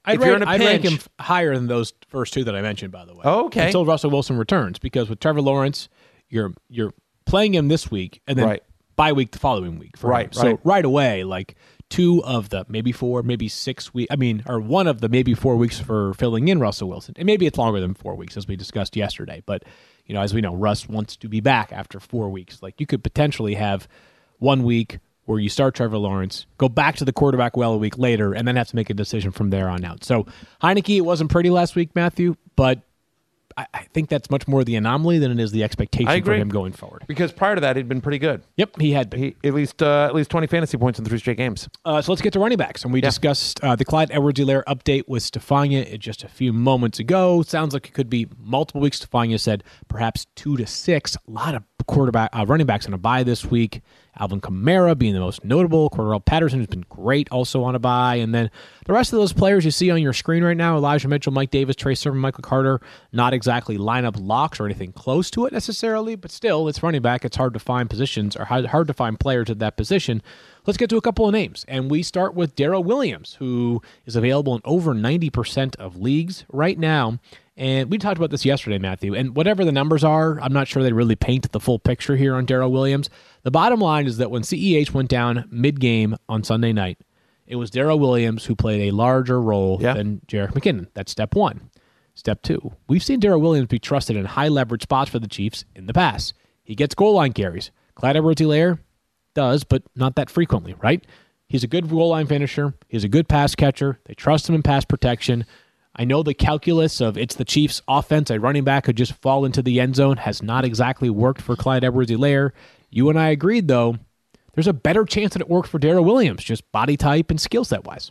Speaker 2: I'd,
Speaker 3: if
Speaker 2: rank,
Speaker 3: you're in a
Speaker 2: I'd rank
Speaker 3: pinch,
Speaker 2: him f- higher than those first two that I mentioned, by the way.
Speaker 3: Oh, okay.
Speaker 2: Until Russell Wilson returns, because with Trevor Lawrence, you're you're playing him this week and then
Speaker 3: Right.
Speaker 2: bye week the following week. For
Speaker 3: Right,
Speaker 2: him. So
Speaker 3: right.
Speaker 2: right away, like two of the maybe four, maybe six weeks. I mean, or one of the maybe four weeks for filling in Russell Wilson, and maybe it's longer than four weeks, as we discussed yesterday. But you know, as we know, Russ wants to be back after four weeks. Like you could potentially have one week where you start Trevor Lawrence, go back to the quarterback well a week later, and then have to make a decision from there on out. So Heineke, it wasn't pretty last week, Matthew, but I, I think that's much more the anomaly than it is the expectation
Speaker 3: I
Speaker 2: for
Speaker 3: agree.
Speaker 2: him going forward.
Speaker 3: because prior to that, he'd been pretty good.
Speaker 2: Yep, he had been.
Speaker 3: He at least uh, at least twenty fantasy points in three straight games.
Speaker 2: Uh, so let's get to running backs. And we
Speaker 3: Yeah.
Speaker 2: discussed uh, the Clyde Edwards-Helaire update with Stefania just a few moments ago. Sounds like it could be multiple weeks. Stefania said perhaps two to six. A lot of quarterback uh, running backs on a bye this week. Alvin Kamara being the most notable. Cordell Patterson has been great also on a bye. And then the rest of those players you see on your screen right now, Elijah Mitchell, Mike Davis, Trey Sermon, Michael Carter, not exactly lineup locks or anything close to it necessarily, but still, it's running back. It's hard to find positions or hard hard to find players at that position. Let's get to a couple of names. And we start with Darrell Williams, who is available in over ninety percent of leagues right now. And we talked about this yesterday, Matthew. And whatever the numbers are, I'm not sure they really paint the full picture here on Darrell Williams. The bottom line is that when C E H went down mid-game on Sunday night, it was Darrell Williams who played a larger role
Speaker 3: Yeah.
Speaker 2: than Jerick McKinnon. That's step one. Step two, we've seen Darrell Williams be trusted in high-leverage spots for the Chiefs in the past. He gets goal line carries. Clyde Edwards-Helaire does, but not that frequently, right? He's a good goal line finisher. He's a good pass catcher. They trust him in pass protection. I know the calculus of it's the Chiefs' offense, a running back could just fall into the end zone, has not exactly worked for Clyde Edwards-Helaire. You and I agreed, though, there's a better chance that it worked for Darrell Williams, just body type and skill set wise.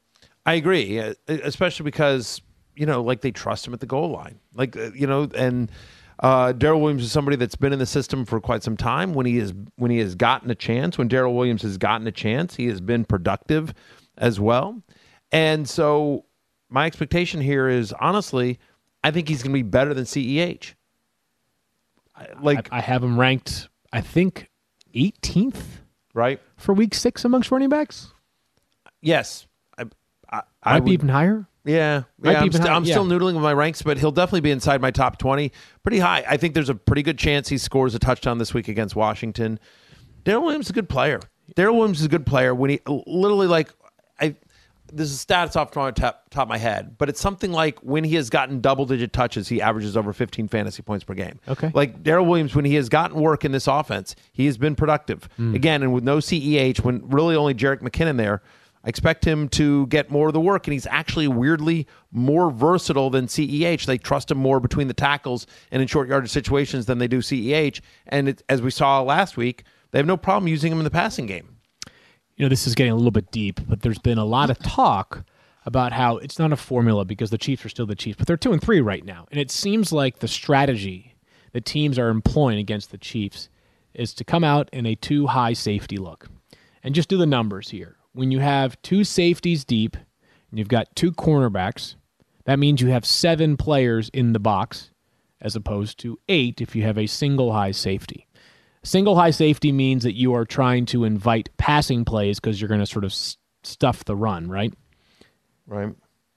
Speaker 3: I agree, uh, especially because, you know, like they trust him at the goal line. Like, uh, you know, and uh, Darrell Williams is somebody that's been in the system for quite some time. When he is when he has gotten a chance, when Darrell Williams has gotten a chance, he has been productive as well. And so my expectation here is, honestly, I think he's going to be better than C E H. I- Like,
Speaker 2: I, I have him ranked, I think, eighteenth
Speaker 3: right?
Speaker 2: for week six amongst running backs.
Speaker 3: Yes. I, I, I
Speaker 2: Might
Speaker 3: would,
Speaker 2: be even higher.
Speaker 3: Yeah,
Speaker 2: Might
Speaker 3: yeah
Speaker 2: be
Speaker 3: I'm,
Speaker 2: even
Speaker 3: st-
Speaker 2: high-
Speaker 3: I'm still
Speaker 2: yeah.
Speaker 3: noodling with my ranks, but he'll definitely be inside my top twenty. Pretty high. I think there's a pretty good chance he scores a touchdown this week against Washington. Darrell Williams is a good player. Darrell Williams is a good player when he literally, like, I this is stats off the top, top of my head, but it's something like when he has gotten double-digit touches, he averages over fifteen fantasy points per game.
Speaker 2: Okay.
Speaker 3: Like Darrell Williams, when he has gotten work in this offense, he has been productive.
Speaker 2: Hmm.
Speaker 3: Again, and with no C E H, when really only Jerick McKinnon there, I expect him to get more of the work, and he's actually weirdly more versatile than C E H. They trust him more between the tackles and in short yardage situations than they do C E H. And it, as we saw last week, they have no problem using him in the passing game.
Speaker 2: You know, this is getting a little bit deep, but there's been a lot of talk about how it's not a formula because the Chiefs are still the Chiefs, but they're two and three right now. And it seems like the strategy that teams are employing against the Chiefs is to come out in a too high safety look. And just do the numbers here. When you have two safeties deep and you've got two cornerbacks, that means you have seven players in the box as opposed to eight if you have a single high safety. Single high safety means that you are trying to invite passing plays because you're going to sort of s- stuff the run, right?
Speaker 3: Right.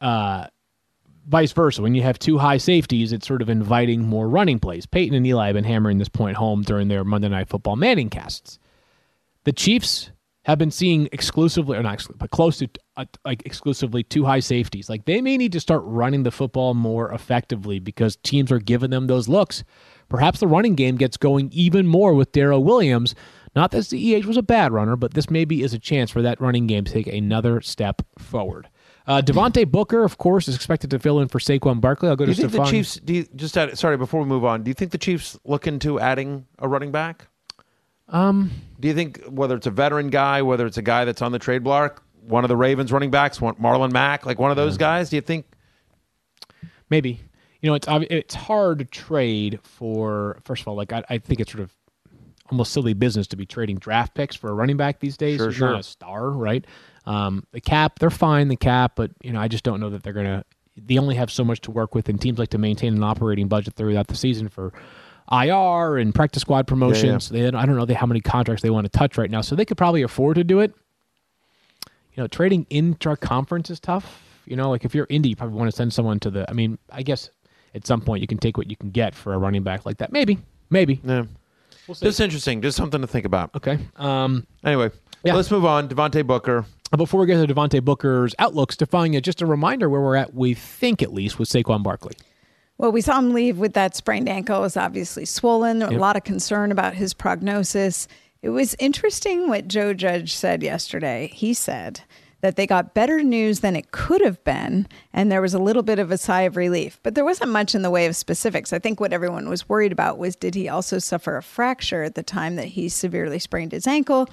Speaker 2: Vice versa. When you have two high safeties, it's sort of inviting more running plays. Peyton and Eli have been hammering this point home during their Monday Night Football Manning casts. The Chiefs have been seeing exclusively, or not exclusively, but close to uh, like exclusively two high safeties. Like they may need to start running the football more effectively because teams are giving them those looks. Perhaps the running game gets going even more with Darrell Williams. Not that C E H was a bad runner, but this maybe is a chance for that running game to take another step forward. Uh, Devontae Booker, of course, is expected to fill in for Saquon Barkley. I'll go
Speaker 3: Do
Speaker 2: to
Speaker 3: you think the
Speaker 2: Stephon.
Speaker 3: Chiefs? Do you, just add, sorry, before we move on, do you think the Chiefs look into adding a running back?
Speaker 2: Um,
Speaker 3: Do you think whether it's a veteran guy, whether it's a guy that's on the trade block, one of the Ravens running backs, one, Marlon Mack, like one of those guys? Do you think?
Speaker 2: maybe. You know, it's obvi- it's hard to trade for. First of all, like I, I think it's sort of almost silly business to be trading draft picks for a running back these days.
Speaker 3: Sure,
Speaker 2: He's
Speaker 3: sure.
Speaker 2: not a star, right? Um, the cap, they're fine, the cap, but you know, I just don't know that they're gonna. They only have so much to work with, and teams like to maintain an operating budget throughout the season for I R and practice squad promotions. They, I don't know they, how many contracts they want to touch right now, so they could probably afford to do it. You know, trading intra-conference is tough. You know, like if you're Indy, you probably want to send someone to the. I mean, I guess at some point you can take what you can get for a running back like that. Maybe, maybe.
Speaker 3: Yeah.
Speaker 2: We'll see.
Speaker 3: Just interesting. Just something to think about.
Speaker 2: Okay. Um,
Speaker 3: Anyway,
Speaker 2: Yeah.
Speaker 3: let's move on. Devontae Booker.
Speaker 2: before we get to Devontae Booker's outlook, Stefania, just a reminder where we're at. We think at least with Saquon Barkley.
Speaker 4: Well, we saw him leave with that sprained ankle. It was obviously swollen. A
Speaker 2: Yep.
Speaker 4: lot of concern about his prognosis. It was interesting what Joe Judge said yesterday. He said that they got better news than it could have been, and there was a little bit of a sigh of relief. But there wasn't much in the way of specifics. I think what everyone was worried about was, did he also suffer a fracture at the time that he severely sprained his ankle?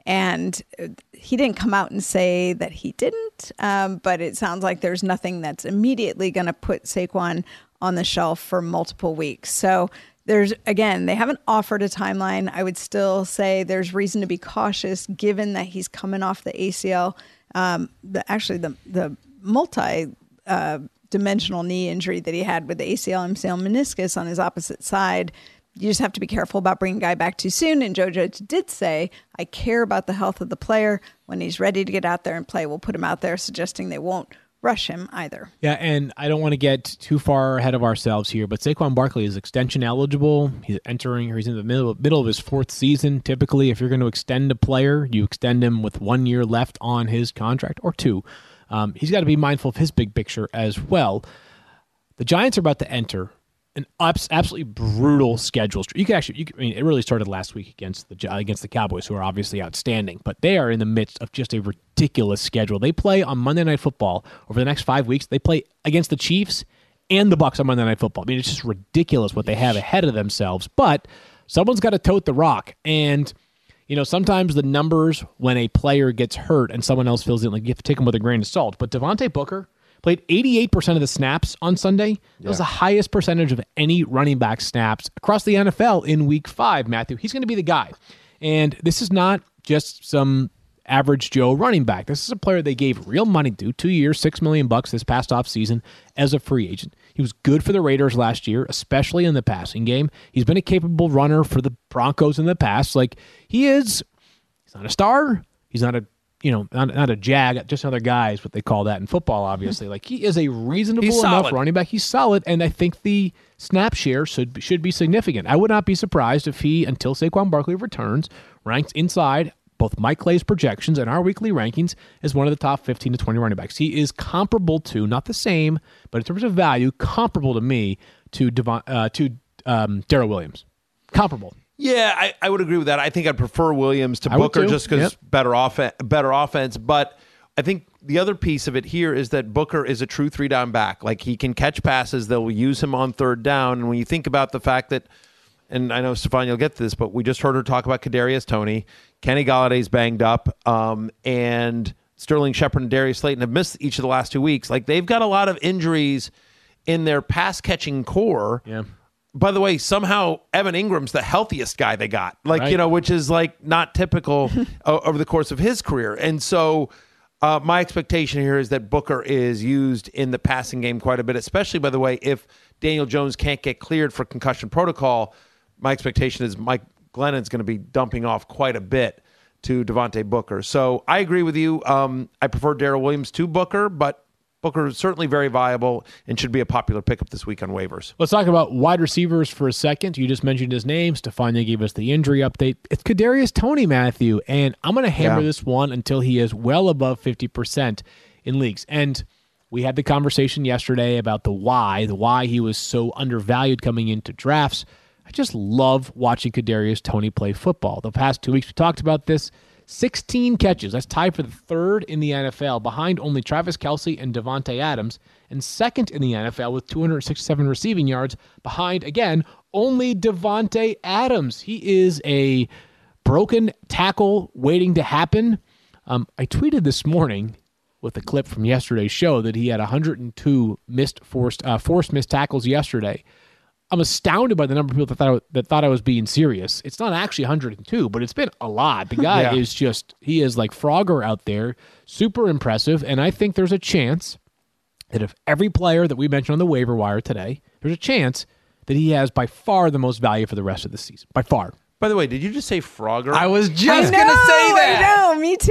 Speaker 4: And he didn't come out and say that he didn't, um, but it sounds like there's nothing that's immediately going to put Saquon on the shelf for multiple weeks. So there's, again, they haven't offered a timeline. I would still say there's reason to be cautious given that he's coming off the A C L, um, the actually the the multi uh, dimensional knee injury that he had with the A C L, M C L, meniscus on his opposite side. You just have to be careful about bringing a guy back too soon. And Joe Judge did say, I care about the health of the player. When he's ready to get out there and play, we'll put him out there, suggesting they won't rush him either.
Speaker 2: Yeah, and I don't want to get too far ahead of ourselves here, but Saquon Barkley is extension eligible. He's entering, or he's in the middle, middle of his fourth season. Typically, if you're going to extend a player, you extend him with one year left on his contract, or two. Um, he's got to be mindful of his big picture as well. The Giants are about to enter an abs- absolutely brutal schedule. You could actually, you could, I mean, it really started last week against the against the Cowboys, who are obviously outstanding, but they are in the midst of just a ridiculous schedule. They play on Monday Night Football over the next five weeks. They play against the Chiefs and the Bucs on Monday Night Football. I mean, it's just ridiculous what they have ahead of themselves. But someone's got to tote the rock, and you know, sometimes the numbers when a player gets hurt and someone else fills in, like you have to take them with a grain of salt. But Devontae Booker played eighty-eight percent of the snaps on Sunday. That was the highest percentage of any running back snaps across the N F L in week five, Matthew. He's going to be the guy. And this is not just some average Joe running back. This is a player they gave real money to, two years, six million bucks this past offseason as a free agent. He was good for the Raiders last year, especially in the passing game. He's been a capable runner for the Broncos in the past. Like, he is, he's not a star. He's not a You know, not, not a jag, just another guy is what they call that in football, obviously. Like, he is a reasonable
Speaker 3: He's
Speaker 2: enough
Speaker 3: solid.
Speaker 2: running back. He's solid, and I think the snap share should, should be significant. I would not be surprised if he, until Saquon Barkley returns, ranks inside both Mike Clay's projections and our weekly rankings as one of the top fifteen to twenty running backs. He is comparable to, not the same, but in terms of value, comparable to me to Devon, uh, to um, Darrell Williams. Comparable.
Speaker 3: Yeah, I, I would agree with that. I think I'd prefer Williams to
Speaker 2: I would
Speaker 3: Booker
Speaker 2: too.
Speaker 3: just because
Speaker 2: Yep.
Speaker 3: better off better offense. But I think the other piece of it here is that Booker is a true three down back. Like, he can catch passes. They'll use him on third down. And when you think about the fact that, and I know Stefan, you'll get to this, but we just heard her talk about Kadarius Toney. Kenny Galladay's banged up, um, and Sterling Shepard and Darius Slayton have missed each of the last two weeks. Like, they've got a lot of injuries in their pass catching core.
Speaker 2: Yeah.
Speaker 3: By the way, somehow Evan Ingram's the healthiest guy they got, like,
Speaker 2: Right.
Speaker 3: you know, which is like not typical o- over the course of his career. And so uh, my expectation here is that Booker is used in the passing game quite a bit, especially, by the way, if Daniel Jones can't get cleared for concussion protocol. My expectation is Mike Glennon's going to be dumping off quite a bit to Devontae Booker. So I agree with you. Um, I prefer Darrell Williams to Booker, but Booker is certainly very viable and should be a popular pickup this week on waivers.
Speaker 2: Let's talk about wide receivers for a second. You just mentioned his name. Stefania gave us the injury update. It's Kadarius Toney, Matthew, and I'm going to hammer
Speaker 3: Yeah.
Speaker 2: this one until he is well above fifty percent in leagues. And we had the conversation yesterday about the why, the why he was so undervalued coming into drafts. I just love watching Kadarius Toney play football. The past two weeks we talked about this. sixteen catches. That's tied for the third in the N F L, behind only Travis Kelce and Devontae Adams, and second in the N F L with two hundred sixty-seven receiving yards, behind, again, only Devontae Adams. He is a broken tackle waiting to happen. Um, I tweeted this morning with a clip from yesterday's show that he had one hundred two missed forced uh, forced missed tackles yesterday. I'm astounded by the number of people that thought, that thought I was being serious. It's not actually one hundred two, but it's been a lot. The guy
Speaker 3: Yeah.
Speaker 2: is just, he is like Frogger out there, super impressive, and I think there's a chance that if every player that we mentioned on the waiver wire today, there's a chance that he has by far the most value for the rest of the season. By far.
Speaker 3: By the way, did you just say Frogger?
Speaker 5: I was
Speaker 4: I
Speaker 5: just
Speaker 4: know,
Speaker 5: going to say that.
Speaker 4: I know, me too.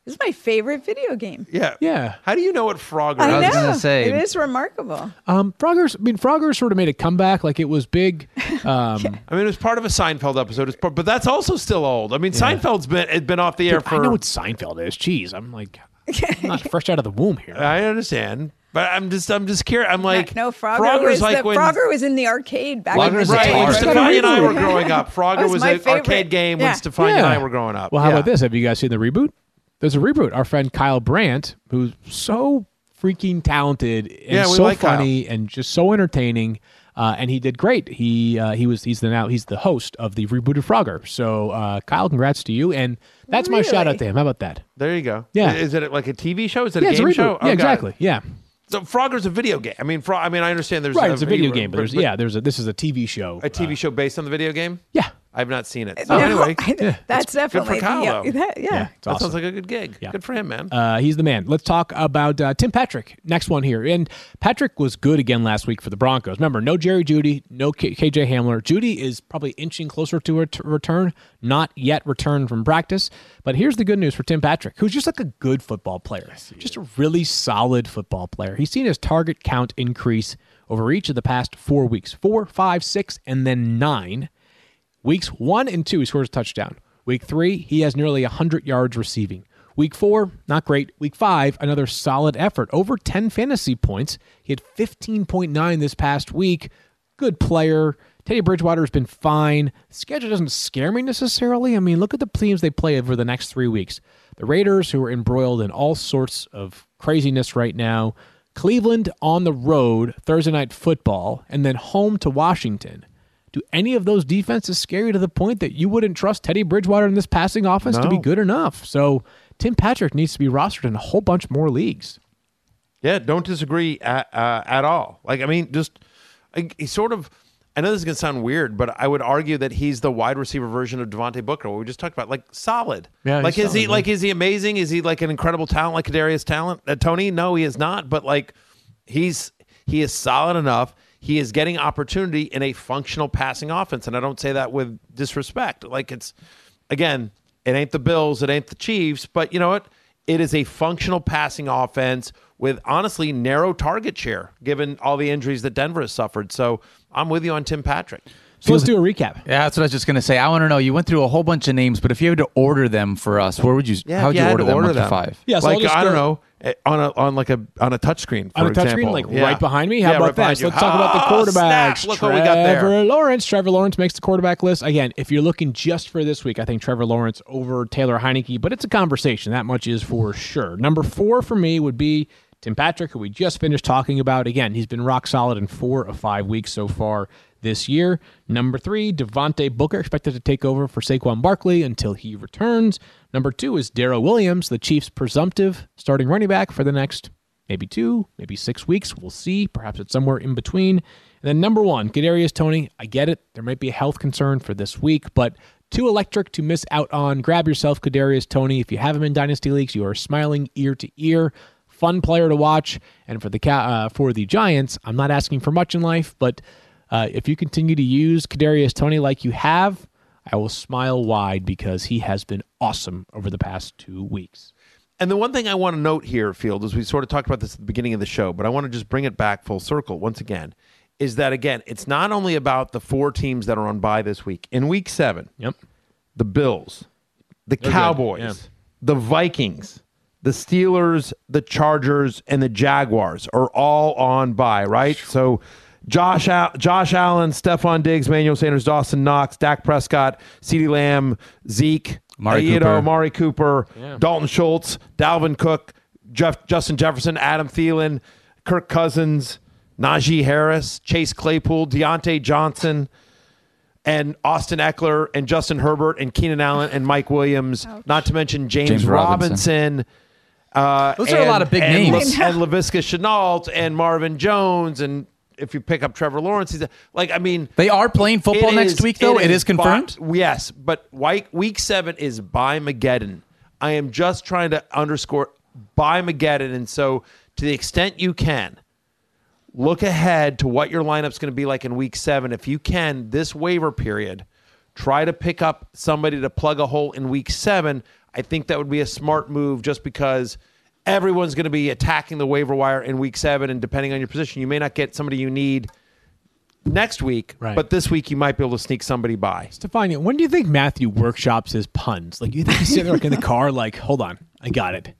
Speaker 4: This is my favorite video game.
Speaker 3: Yeah.
Speaker 2: Yeah.
Speaker 3: How do you know what Frogger
Speaker 4: I
Speaker 5: was
Speaker 3: is?
Speaker 4: know.
Speaker 5: gonna say-
Speaker 4: It is remarkable.
Speaker 2: Um, Frogger's, I mean, Frogger sort of made a comeback. Like it was big. Um,
Speaker 3: I mean, it was part of a Seinfeld episode, It's part- but that's also still old. I mean, Seinfeld's been had been off the air
Speaker 2: I
Speaker 3: for.
Speaker 2: know what Seinfeld is. Jeez, I'm like, I'm not fresh out of the womb here.
Speaker 3: I understand, but I'm just, I'm just curious. I'm like,
Speaker 4: no, Frogger
Speaker 3: Frogger's
Speaker 4: was
Speaker 3: like
Speaker 4: the,
Speaker 3: when
Speaker 4: Frogger was in the arcade back
Speaker 5: Frogger's
Speaker 4: in
Speaker 5: a
Speaker 4: the day.
Speaker 3: right when
Speaker 5: tar.
Speaker 3: Stefani and I were
Speaker 4: Yeah.
Speaker 3: growing up. Frogger
Speaker 4: That was
Speaker 3: was
Speaker 4: my
Speaker 3: an arcade
Speaker 4: favorite.
Speaker 3: game
Speaker 4: Yeah.
Speaker 3: when Stefani and I were growing up.
Speaker 2: Well, how
Speaker 3: Yeah.
Speaker 2: about this? Have you guys seen the reboot? There's a reboot. Our friend Kyle Brandt, who's so freaking talented and
Speaker 3: Yeah, we
Speaker 2: so
Speaker 3: like Kyle.
Speaker 2: funny and just so entertaining, uh, and he did great. He uh, he was he's the now he's the host of the rebooted Frogger. So uh, Kyle, congrats to you, and that's my shout out
Speaker 4: Really?
Speaker 2: to him. How about that?
Speaker 3: There you go.
Speaker 2: Yeah.
Speaker 3: Is it like a T V show? Is it
Speaker 2: Yeah,
Speaker 3: a
Speaker 2: it's a
Speaker 3: game
Speaker 2: reboot.
Speaker 3: show?
Speaker 2: Yeah,
Speaker 3: Oh, got it.
Speaker 2: exactly. Yeah,
Speaker 3: So Frogger's a video game. I mean, Fro- I mean, I understand there's
Speaker 2: right.
Speaker 3: a,
Speaker 2: It's a video game, but there's
Speaker 3: but
Speaker 2: yeah, there's a this is a T V show.
Speaker 3: a T V show based on the video game.
Speaker 2: Yeah,
Speaker 3: I've not seen it.
Speaker 4: No,
Speaker 3: So anyway,
Speaker 4: I- that's definitely
Speaker 3: for Kyle,
Speaker 4: yeah,
Speaker 3: though.
Speaker 4: that- yeah.
Speaker 2: yeah, it's
Speaker 3: that
Speaker 2: awesome.
Speaker 3: sounds like a good gig.
Speaker 2: Yeah.
Speaker 3: Good for him, man.
Speaker 2: Uh, he's the man. Let's talk about uh, Tim Patrick. Next one here. And Patrick was good again last week for the Broncos. Remember, no Jerry Jeudy, no K- KJ Hamler. Jeudy is probably inching closer to a t- return, not yet returned from practice. But here's the good news for Tim Patrick, who's just like a good football player, just a really solid football player. He's seen his target count increase over each of the past four weeks, four, five, six, and then nine. Weeks one and two, he scores a touchdown. Week three, he has nearly one hundred yards receiving. Week four, not great. Week five, another solid effort. Over ten fantasy points. He had fifteen point nine this past week. Good player. Teddy Bridgewater has been fine. Schedule doesn't scare me necessarily. I mean, look at the teams they play over the next three weeks. The Raiders, who are embroiled in all sorts of craziness right now. Cleveland on the road, Thursday Night Football, and then home to Washington. Do any of those defenses scare you to the point that you wouldn't trust Teddy Bridgewater in this passing offense to be
Speaker 3: No.
Speaker 2: good enough? So Tim Patrick needs to be rostered in a whole bunch more leagues.
Speaker 3: Yeah, don't disagree at, uh, at all. Like, I mean, just I, he sort of. I know this is gonna sound weird, but I would argue that he's the wide receiver version of Devontae Booker. What we just talked about, like solid.
Speaker 2: Yeah,
Speaker 3: like
Speaker 2: he's
Speaker 3: is he
Speaker 2: solid,
Speaker 3: like is he amazing? Is he like an incredible talent like Kadarius talent? Uh, Tony? No, he is not. But like, he's he is solid enough. He is getting opportunity in a functional passing offense, and I don't say that with disrespect. Like it's again, it ain't the Bills, it ain't the Chiefs, but you know what? It is a functional passing offense with honestly narrow target share, given all the injuries that Denver has suffered. So I'm with you on Tim Patrick.
Speaker 2: So let's do a recap.
Speaker 5: Yeah, that's what I was just gonna say. I want to know. You went through a whole bunch of names, but if you had to order them for us, where would you?
Speaker 3: Yeah,
Speaker 5: how would
Speaker 3: if
Speaker 5: you
Speaker 3: had
Speaker 5: order
Speaker 3: to
Speaker 5: them?
Speaker 3: order
Speaker 5: One
Speaker 3: them.
Speaker 5: to five.
Speaker 2: Yeah, so
Speaker 3: like
Speaker 2: I'll just
Speaker 3: I don't
Speaker 2: go-
Speaker 3: know, eh, on a on like a on a touchscreen.
Speaker 2: On
Speaker 3: for
Speaker 2: a touchscreen,
Speaker 3: example.
Speaker 2: like
Speaker 3: Yeah.
Speaker 2: right behind me. How
Speaker 3: Yeah,
Speaker 2: about
Speaker 3: right
Speaker 2: that?
Speaker 3: behind
Speaker 2: So
Speaker 3: you.
Speaker 2: let's talk about the
Speaker 3: Oh,
Speaker 2: quarterbacks.
Speaker 3: snap. Look what we got there.
Speaker 2: Trevor Lawrence. Trevor Lawrence makes the quarterback list. Again, if you're looking just for this week, I think Trevor Lawrence over Taylor Heineke, but it's a conversation. That much is for sure. Number four for me would be Tim Patrick, who we just finished talking about. Again, he's been rock solid in four of five weeks so far this year. Number three, Devontae Booker, expected to take over for Saquon Barkley until he returns. Number two is Darrell Williams, the Chiefs' presumptive starting running back for the next maybe two, maybe six weeks. We'll see. Perhaps it's somewhere in between. And then number one, Kadarius Toney. I get it. There might be a health concern for this week, but too electric to miss out on. Grab yourself Kadarius Toney. If you have him in Dynasty Leagues, you are smiling ear to ear. Fun player to watch. And for the uh, for the Giants, I'm not asking for much in life, but uh, if you continue to use Kadarius Toney like you have, I will smile wide because he has been awesome over the past two weeks.
Speaker 3: And the one thing I want to note here, Field, is we sort of talked about this at the beginning of the show, but I want to just bring it back full circle once again, is that, again, it's not only about the four teams that are on bye this week. In week seven,
Speaker 2: Yep.
Speaker 3: the Bills, the
Speaker 2: good,
Speaker 3: Cowboys,
Speaker 2: yeah.
Speaker 3: the Vikings, the Steelers, the Chargers, and the Jaguars are all on bye, right? So Josh Al- Josh Allen, Stephon Diggs, Manuel Sanders, Dawson Knox, Dak Prescott, CeeDee Lamb, Zeke,
Speaker 5: Amari
Speaker 3: you
Speaker 5: Cooper.
Speaker 3: know, Amari Cooper,
Speaker 2: Yeah.
Speaker 3: Dalton Schultz, Dalvin Cook, Jeff, Justin Jefferson, Adam Thielen, Kirk Cousins, Najee Harris, Chase Claypool, Deontay Johnson, and Austin Eckler, and Justin Herbert, and Keenan Allen, and Mike Williams, not to mention James,
Speaker 5: James
Speaker 3: Robinson.
Speaker 5: Robinson.
Speaker 3: Uh,
Speaker 5: Those are a lot of big
Speaker 3: and,
Speaker 5: names.
Speaker 3: And LaVisca Chenault, and Marvin Jones, and if you pick up Trevor Lawrence, he's a, like, I mean,
Speaker 5: They are playing football
Speaker 3: it
Speaker 5: next
Speaker 3: is-
Speaker 5: week, though. It is confirmed.
Speaker 3: By, yes, but week, week seven is by Mageddon. I am just trying to underscore by Mageddon, and so to the extent you can, look ahead to what your lineup's going to be like in week seven. If you can, this waiver period, try to pick up somebody to plug a hole in week seven. I think that would be a smart move just because everyone's going to be attacking the waiver wire in week seven, and depending on your position, you may not get somebody you need next week,
Speaker 2: Right.
Speaker 3: but this week you might be able to sneak somebody by.
Speaker 2: Stefania, when do you think Matthew workshops his puns? Like, you think he's sitting there like in the car, like, hold on, I got it.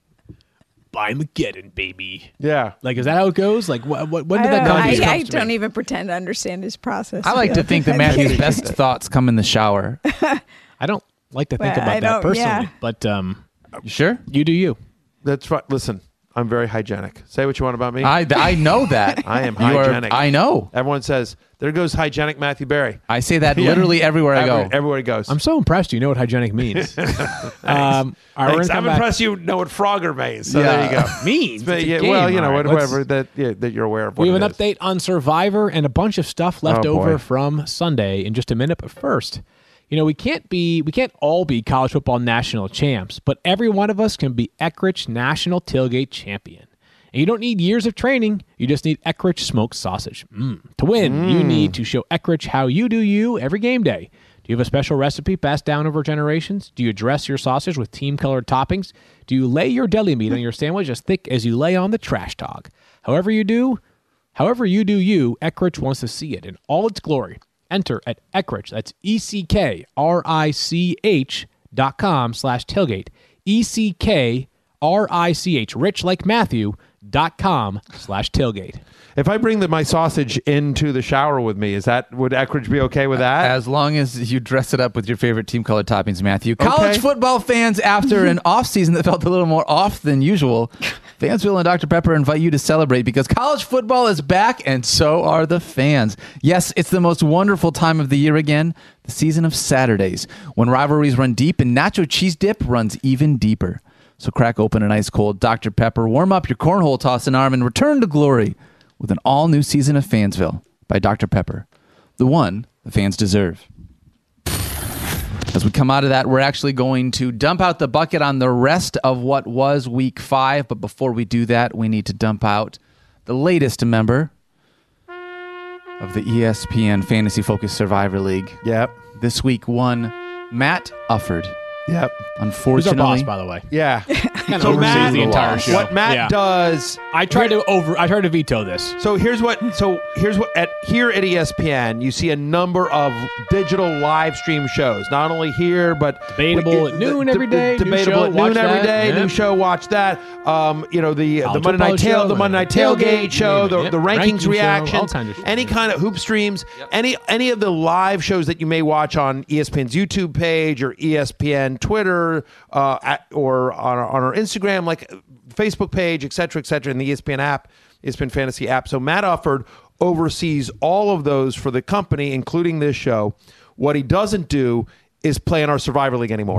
Speaker 2: Buy Mageddon, baby.
Speaker 3: Yeah.
Speaker 2: Like, is that how it goes? Like, what? what when
Speaker 4: I
Speaker 2: did that
Speaker 4: don't,
Speaker 2: come?
Speaker 4: know.
Speaker 2: to you?
Speaker 4: I, I don't even pretend to understand his process.
Speaker 5: I like to think that Matthew's best thoughts come in the shower.
Speaker 2: I don't like to think
Speaker 4: Well,
Speaker 2: about
Speaker 4: I
Speaker 2: that
Speaker 4: don't-
Speaker 2: personally,
Speaker 4: yeah.
Speaker 2: but um,
Speaker 5: You sure?
Speaker 2: you do you.
Speaker 3: That's right. Listen, I'm very hygienic. Say what you want about me.
Speaker 5: I, I know that.
Speaker 3: I am
Speaker 5: You are-
Speaker 3: hygienic.
Speaker 5: I know.
Speaker 3: Everyone says, there goes hygienic Matthew Berry.
Speaker 5: I say that
Speaker 3: Yeah.
Speaker 5: literally everywhere I
Speaker 3: Every-
Speaker 5: go.
Speaker 3: Everywhere he goes.
Speaker 2: I'm so impressed. You know what hygienic means. um, all right, we're
Speaker 3: Thanks.
Speaker 2: gonna
Speaker 3: I'm
Speaker 2: come back-
Speaker 3: impressed you know what Frogger means. So
Speaker 5: Yeah.
Speaker 3: there you go.
Speaker 2: Means.
Speaker 3: But
Speaker 2: It's a
Speaker 3: yeah,
Speaker 2: game,
Speaker 3: well, you know,
Speaker 2: all right.
Speaker 3: whatever
Speaker 2: Let's-
Speaker 3: that yeah, that you're aware of. What
Speaker 2: We have
Speaker 3: it
Speaker 2: an
Speaker 3: is.
Speaker 2: update on Survivor and a bunch of stuff left
Speaker 3: Oh, boy.
Speaker 2: over from Sunday in just a minute. But first, you know, we can't be, we can't all be college football national champs, but every one of us can be Eckrich National Tailgate Champion. And you don't need years of training. You just need Eckrich smoked sausage. Mm. To win, you need to show Eckrich how you do you every game day. Do you have a special recipe passed down over generations? Do you dress your sausage with team-colored toppings? Do you lay your deli meat on your sandwich as thick as you lay on the trash talk? However you do, however you do you, Eckrich wants to see it in all its glory. Enter at Eckrich, that's E C K R I C H dot com slash tailgate. E C K R I C H, rich like Matthew, dot com slash tailgate.
Speaker 3: If I bring the, my sausage into the shower with me, is that would Eckrich be okay with that?
Speaker 5: As long as you dress it up with your favorite team colored toppings, Matthew. College
Speaker 3: Okay.
Speaker 5: football fans, after an off season that felt a little more off than usual, Fansville and Doctor Pepper invite you to celebrate because college football is back and so are the fans. Yes, it's the most wonderful time of the year again, the season of Saturdays, when rivalries run deep and nacho cheese dip runs even deeper. So crack open an ice cold Doctor Pepper, warm up your cornhole tossing arm, and return to glory with an all-new season of Fansville by Doctor Pepper, the one the fans deserve. As we come out of that, we're actually going to dump out the bucket on the rest of what was week five. But before we do that, we need to dump out the latest member of the E S P N Fantasy Focus Survivor League.
Speaker 3: Yep.
Speaker 5: This week, one Matt Ufford.
Speaker 3: Yep.
Speaker 2: Who's our
Speaker 5: Unfortunately,
Speaker 2: boss, by the way?
Speaker 3: Yeah.
Speaker 2: Kind of
Speaker 3: So
Speaker 2: oversees
Speaker 3: Matt-
Speaker 2: the entire show.
Speaker 3: What Matt
Speaker 2: Yeah.
Speaker 3: does.
Speaker 2: I tried to over. I tried to veto this.
Speaker 3: So here's what. So here's what. At here at E S P N, you see a number of digital live stream shows. Not only here, but
Speaker 2: Debatable at noon every day, new
Speaker 3: Debatable
Speaker 2: show,
Speaker 3: at
Speaker 2: watch
Speaker 3: noon every
Speaker 2: that.
Speaker 3: day.
Speaker 2: Yeah.
Speaker 3: New show. Watch that. Um, you know the
Speaker 2: College
Speaker 3: the Monday night
Speaker 2: football
Speaker 3: tail,
Speaker 2: show,
Speaker 3: the Monday night
Speaker 2: Monday night
Speaker 3: tailgate
Speaker 2: tailgate,
Speaker 3: show, the,
Speaker 2: yep.
Speaker 3: the rankings
Speaker 2: Ranking show, all
Speaker 3: reactions,
Speaker 2: kinds of shit.
Speaker 3: any kind of hoop streams, any any of the live shows that you may watch on E S P N's YouTube page or E S P N Twitter uh, at, or on our, on our Instagram, like Facebook page, et cetera, et cetera, in the E S P N app, E S P N Fantasy app. So Matt Ufford oversees all of those for the company, including this show. What he doesn't do is play in our Survivor League anymore.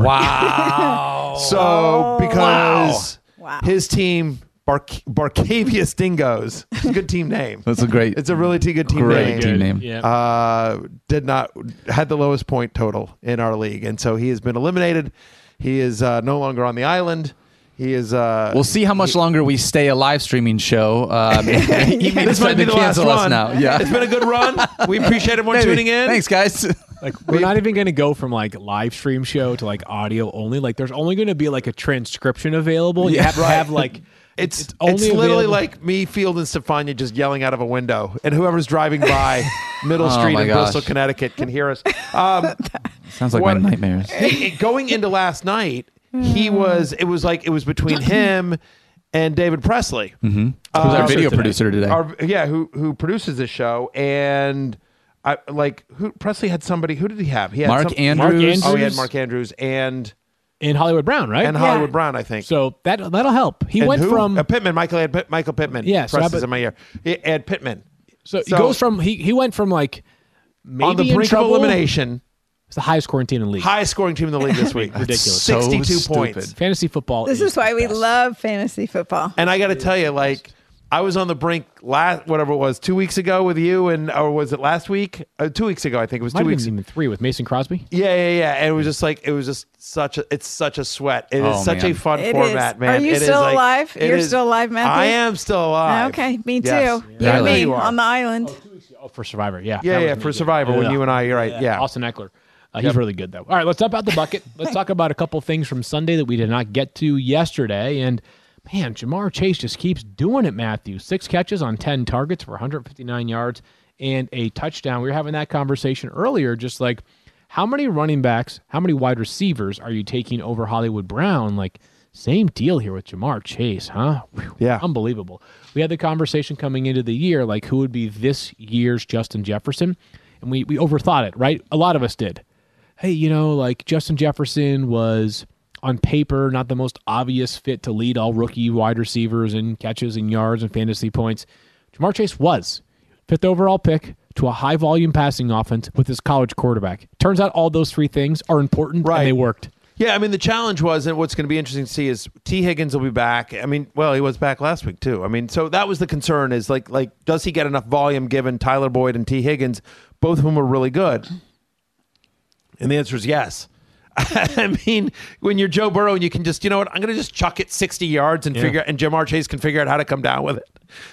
Speaker 5: wow.
Speaker 3: So because
Speaker 4: Wow.
Speaker 3: his team, Bar- Barcavius Dingoes, it's a good team name.
Speaker 5: That's a great,
Speaker 3: It's a really t- good team
Speaker 5: Great
Speaker 3: name.
Speaker 5: team name.
Speaker 2: Yeah.
Speaker 3: Uh, did not had the lowest point total in our league, and so he has been eliminated. He is uh, no longer on the island. He is. Uh,
Speaker 5: We'll see how much longer we stay a live streaming show. Um, he may
Speaker 3: this might
Speaker 5: decide
Speaker 3: be
Speaker 5: to
Speaker 3: the last
Speaker 5: cancel us
Speaker 3: run.
Speaker 5: now. Yeah.
Speaker 3: It's been a good run. We appreciate everyone
Speaker 5: Maybe.
Speaker 3: tuning in.
Speaker 5: Thanks, guys.
Speaker 2: Like, we're not even going to go from like live stream show to like audio only. Like, there's only going to be like a transcription available. You
Speaker 5: Yeah,
Speaker 2: have to
Speaker 5: right.
Speaker 2: have like
Speaker 3: It's
Speaker 2: it's
Speaker 3: it's,
Speaker 2: only
Speaker 3: literally
Speaker 2: available-
Speaker 3: like me, Field, and Stefania just yelling out of a window, and whoever's driving by Middle
Speaker 5: Oh
Speaker 3: Street
Speaker 5: my
Speaker 3: in
Speaker 5: gosh.
Speaker 3: Bristol, Connecticut, can hear us. Um,
Speaker 5: Sounds like
Speaker 3: What-
Speaker 5: my nightmares.
Speaker 3: he- going into last night, he was. It was like it was between him and David Presley.
Speaker 5: Mm-hmm. Who's
Speaker 3: Uh,
Speaker 5: our video
Speaker 2: today.
Speaker 5: producer today?
Speaker 3: Our, yeah, who who produces this show, and I like who Presley had somebody. Who did he have? He had
Speaker 5: Mark
Speaker 3: some,
Speaker 5: Andrews.
Speaker 3: Oh, he had
Speaker 2: Andrews.
Speaker 3: Mark Andrews and
Speaker 2: in Hollywood Brown, right?
Speaker 3: and Hollywood Brown, I think.
Speaker 2: So that that'll help. He
Speaker 3: And
Speaker 2: went
Speaker 3: who?
Speaker 2: from
Speaker 3: uh, Pittman. Michael had Pitt, Michael Pittman.
Speaker 2: Yeah, so
Speaker 3: Press
Speaker 2: how
Speaker 3: is
Speaker 2: about-
Speaker 3: in my ear. He had Pittman.
Speaker 2: so, he
Speaker 3: so-
Speaker 2: goes from he he went from like maybe
Speaker 3: on the
Speaker 2: in
Speaker 3: brink of
Speaker 2: trouble.
Speaker 3: elimination.
Speaker 2: It's the highest scoring team in the league.
Speaker 3: Highest scoring team in the league this week.
Speaker 2: Ridiculous.
Speaker 5: So
Speaker 3: sixty-two
Speaker 5: stupid.
Speaker 3: points.
Speaker 2: Fantasy football.
Speaker 4: This is
Speaker 2: the
Speaker 4: why we
Speaker 2: best.
Speaker 4: love fantasy football.
Speaker 3: And I got to tell you, like, I was on the brink last, whatever it was, two weeks ago with you, and or was it last week? Uh, two weeks ago, I think it was
Speaker 2: Might
Speaker 3: two
Speaker 2: have
Speaker 3: weeks.
Speaker 2: been even three with Mason Crosby.
Speaker 3: Yeah, yeah, yeah. And it was just like it was just such a. It's such a sweat. It is
Speaker 5: Oh,
Speaker 3: such
Speaker 5: man.
Speaker 3: a fun
Speaker 4: It
Speaker 3: format,
Speaker 4: is.
Speaker 3: man.
Speaker 4: Are you
Speaker 3: It is
Speaker 4: still
Speaker 3: like-
Speaker 4: alive?
Speaker 3: it
Speaker 4: You're
Speaker 3: is-
Speaker 4: still alive, Matthew?
Speaker 3: I am still alive.
Speaker 4: Okay, me too.
Speaker 3: Yes.
Speaker 4: You
Speaker 3: Yeah,
Speaker 4: and
Speaker 3: there
Speaker 4: me
Speaker 3: you are.
Speaker 4: on the island.
Speaker 2: Oh, for Survivor, yeah.
Speaker 3: Yeah,
Speaker 2: That was
Speaker 3: yeah,
Speaker 2: me,
Speaker 3: for Survivor when
Speaker 2: Yeah.
Speaker 3: you and I. You're right. Yeah.
Speaker 2: Austin Eckler. Uh, he's really good, though. All right, let's dump out the bucket. Let's talk about a couple things from Sunday that we did not get to yesterday. And, man, Jamar Chase just keeps doing it, Matthew. Six catches on ten targets for one hundred fifty-nine yards and a touchdown. We were having that conversation earlier, just like, how many running backs, how many wide receivers are you taking over Hollywood Brown? Like, same deal here with Jamar Chase, huh? Whew,
Speaker 3: Yeah.
Speaker 2: Unbelievable. We had the conversation coming into the year, like, who would be this year's Justin Jefferson? And we, we overthought it, right? A lot of us did. Hey, you know, like, Justin Jefferson was, on paper, not the most obvious fit to lead all rookie wide receivers in catches and yards and fantasy points. Jamar Chase was. Fifth overall pick to a high-volume passing offense with his college quarterback. Turns out all those three things are important,
Speaker 3: Right.
Speaker 2: and they worked.
Speaker 3: Yeah, I mean, the challenge was, and what's going to be interesting to see is T. Higgins will be back. I mean, well, he was back last week, too. I mean, so that was the concern is, like, like does he get enough volume given Tyler Boyd and T. Higgins, both of whom are really good? And the answer is yes. I mean, when you're Joe Burrow and you can just, you know what, I'm going to just chuck it sixty yards and
Speaker 2: Yeah.
Speaker 3: figure, and Jamar Chase can figure out how to come down with it.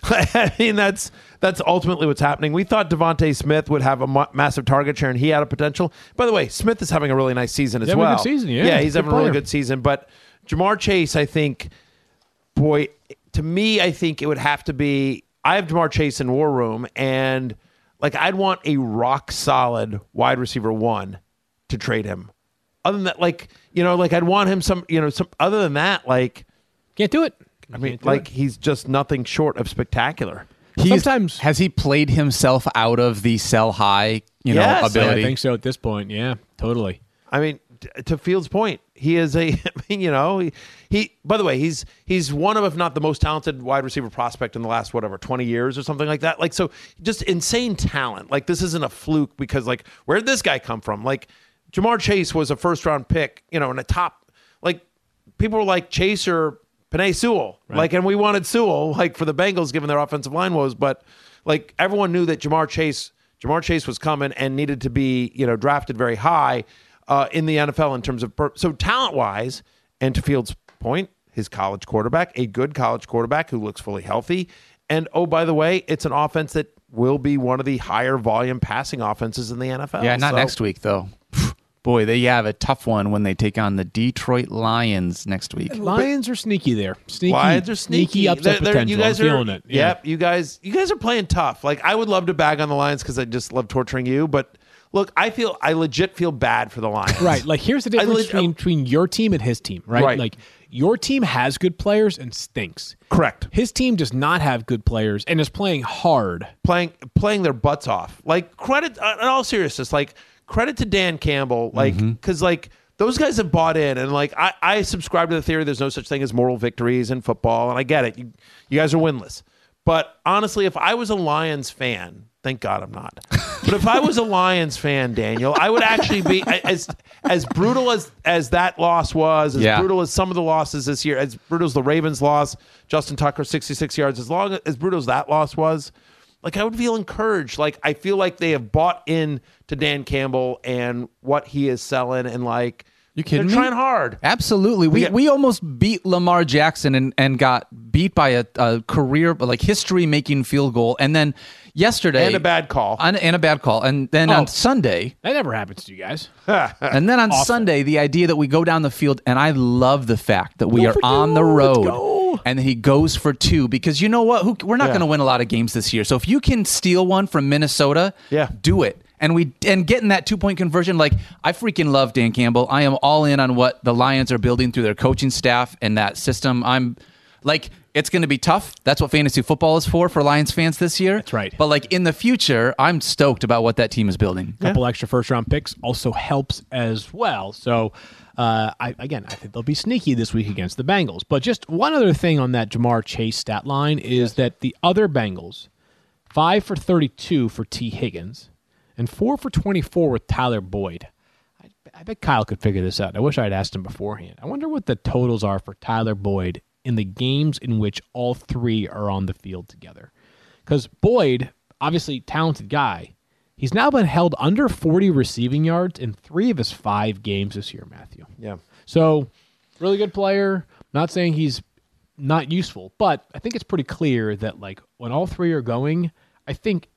Speaker 3: I mean, that's that's ultimately what's happening. We thought Devontae Smith would have a ma- massive target share, and he had a potential. By the way, Smith is having a really nice season as
Speaker 2: having a
Speaker 3: well.
Speaker 2: good season, yeah.
Speaker 3: Yeah,
Speaker 2: He's
Speaker 3: he's
Speaker 2: a good
Speaker 3: having a really
Speaker 2: player.
Speaker 3: good season. But Jamar Chase, I think, boy, to me, I think it would have to be. I have Jamar Chase in War Room, and like I'd want a rock solid wide receiver one to trade him. Other than that, like, you know, like I'd want him some, you know, some other than that, like,
Speaker 2: Can't do it.
Speaker 3: I mean,
Speaker 2: Can't do
Speaker 3: like
Speaker 2: it.
Speaker 3: he's just nothing short of spectacular.
Speaker 5: He's,
Speaker 2: Sometimes-
Speaker 5: has he played himself out of the sell high, you know,
Speaker 3: Yes.
Speaker 2: Yeah, I
Speaker 5: ability?
Speaker 2: think so at this point. Yeah, totally.
Speaker 3: I mean, t- to Fields' point, he is a, I mean, you know, he, he, by the way, he's, he's one of, if not the most talented wide receiver prospect in the last, whatever, twenty years or something like that. Like, so just insane talent. Like, this isn't a fluke because, like, where did this guy come from? Like, Jamar Chase was a first round pick, you know, in a top, like, people were like Chase or Penei Sewell. Like, and we wanted Sewell, like, for the Bengals, given their offensive line woes, but, like, everyone knew that Jamar Chase, Jamar Chase was coming and needed to be, you know, drafted very high uh, in the N F L in terms of, per- so talent wise, and to Fields' point, his college quarterback, a good college quarterback who looks fully healthy. And, oh, by the way, it's an offense that will be one of the higher volume passing offenses in the N F L.
Speaker 5: Yeah, not
Speaker 3: So-
Speaker 5: next week, though. Boy, they have a tough one when they take on the Detroit Lions next week.
Speaker 2: Lions are sneaky there. Sneaky.
Speaker 3: Lions are sneaky.
Speaker 2: upset
Speaker 3: They're- they're-
Speaker 2: potential.
Speaker 3: You guys
Speaker 2: I'm
Speaker 3: are,
Speaker 2: feeling it. Yeah.
Speaker 3: Yep, you guys, you guys are playing tough. Like, I would love to bag on the Lions because I just love torturing you. But look, I feel, I legit feel bad for the Lions.
Speaker 2: Right. Like, here's the
Speaker 3: I
Speaker 2: difference
Speaker 3: leg-
Speaker 2: between, between your team and his team, right?
Speaker 3: Right.
Speaker 2: Like, your team has good players and stinks.
Speaker 3: Correct.
Speaker 2: His team does not have good players and is playing hard.
Speaker 3: Playing, playing their butts off. Like, credit, uh, in all seriousness, like, credit to Dan Campbell, like, because like those guys have bought in, and like I, I subscribe to the theory there's no such thing as moral victories in football, and I get it. You, you guys are winless, but honestly, if I was a Lions fan, thank God I'm not. But if I was a Lions fan, Daniel, I would actually be as as brutal as as that loss was, as
Speaker 5: Yeah.
Speaker 3: brutal as some of the losses this year, as brutal as the Ravens loss, Justin Tucker sixty-six yards, as long as brutal as that loss was. Like, I would feel encouraged. Like, I feel like they have bought in to Dan Campbell and what he is selling, and like,
Speaker 5: You kidding
Speaker 3: they're
Speaker 5: me?
Speaker 3: trying hard.
Speaker 5: Absolutely. We
Speaker 3: Yeah.
Speaker 5: we almost beat Lamar Jackson and, and got beat by a, a career, like history making field goal. And then yesterday.
Speaker 3: And a bad call.
Speaker 5: And, and a bad call. And then
Speaker 2: Oh.
Speaker 5: on Sunday.
Speaker 2: That never happens to you guys.
Speaker 5: And then on Sunday, the idea that we go down the field, and I love the fact that we
Speaker 2: Go
Speaker 5: are
Speaker 2: for
Speaker 5: on
Speaker 2: two.
Speaker 5: the
Speaker 2: Let's
Speaker 5: road.
Speaker 2: go.
Speaker 5: And then he goes for two because you know what? Who, we're not
Speaker 3: Yeah.
Speaker 5: going to win a lot of games this year. So if you can steal one from Minnesota,
Speaker 3: Yeah.
Speaker 5: do it. And we and getting that two point conversion, like I freaking love Dan Campbell. I am all in on what the Lions are building through their coaching staff and that system. I'm like, it's going to be tough. That's what fantasy football is for for Lions fans this year.
Speaker 2: That's right.
Speaker 5: But like in the future, I'm stoked about what that team is building.
Speaker 2: A couple extra first round picks also helps as well. So, uh, I, again, I think they'll be sneaky this week against the Bengals. But just one other thing on that Jamar Chase stat line is that the other Bengals, five for thirty-two for T. Higgins and four for twenty-four with Tyler Boyd. I, I bet Kyle could figure this out. I wish I'd asked him beforehand. I wonder what the totals are for Tyler Boyd in the games in which all three are on the field together. Because Boyd, obviously talented guy, he's now been held under forty receiving yards in three of his five games this year, Matthew.
Speaker 3: Yeah.
Speaker 2: So, really good player. Not saying he's not useful, but I think it's pretty clear that like when all three are going, I think he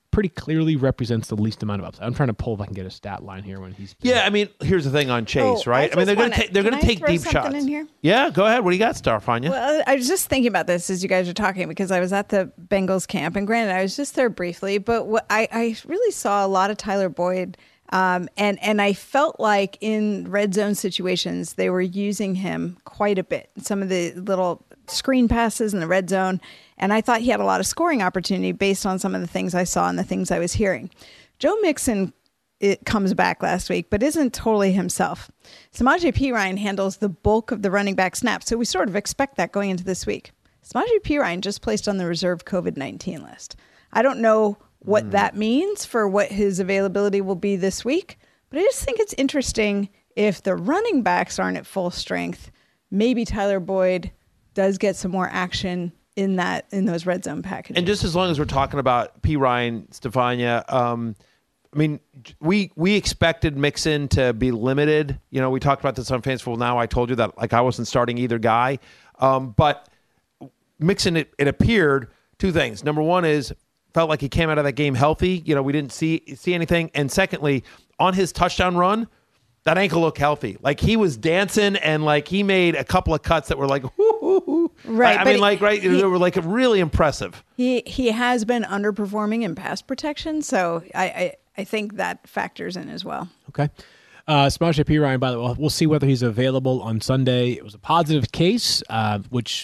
Speaker 2: pretty clearly represents the least amount of upside. I'm trying to pull if I can get a stat line here when he's.
Speaker 3: Yeah, I mean, here's the thing on Chase,
Speaker 4: Oh,
Speaker 3: right?
Speaker 4: I
Speaker 3: I, mean, they're
Speaker 4: just
Speaker 3: going to
Speaker 4: wanna-
Speaker 3: take they're
Speaker 4: can
Speaker 3: going to
Speaker 4: I
Speaker 3: take
Speaker 4: throw
Speaker 3: deep
Speaker 4: something
Speaker 3: shots.
Speaker 4: in here?
Speaker 3: Yeah, go ahead. What do you got, Starfanya?
Speaker 4: Well, I was just thinking about this as you guys are talking because I was at the Bengals camp, and granted, I was just there briefly, but what I, I really saw a lot of Tyler Boyd, um, and and I felt like in red zone situations they were using him quite a bit. Some of the little screen passes in the red zone, and I thought he had a lot of scoring opportunity based on some of the things I saw and the things I was hearing. Joe Mixon it comes back last week, but isn't totally himself. Samaje Perine handles the bulk of the running back snaps, so we sort of expect that going into this week. Samaje Perine just placed on the reserve COVID nineteen list. I don't know what mm. that means for what his availability will be this week, but I just think it's interesting if the running backs aren't at full strength, maybe Tyler Boyd does get some more action in that in those red zone packages.
Speaker 3: And just as long as we're talking about P. Ryan, Stefania, um, I mean, we we expected Mixon to be limited. You know, we talked about this on Fanciful Now. I told you that like I wasn't starting either guy. Um, but Mixon, it, it appeared two things. Number one is felt like he came out of that game healthy. You know, we didn't see see anything. And secondly, on his touchdown run, that ankle looked healthy. Like he was dancing and like he made a couple of cuts that were like, whoo, whoo, whoo.
Speaker 4: Right.
Speaker 3: I, I
Speaker 4: but
Speaker 3: mean, like, right.
Speaker 4: He,
Speaker 3: they were like really impressive.
Speaker 4: He he has been underperforming in pass protection. So I, I, I think that factors in as well.
Speaker 2: Okay. Uh, Samaje Perine, by the way, we'll see whether he's available on Sunday. It was a positive case, uh, which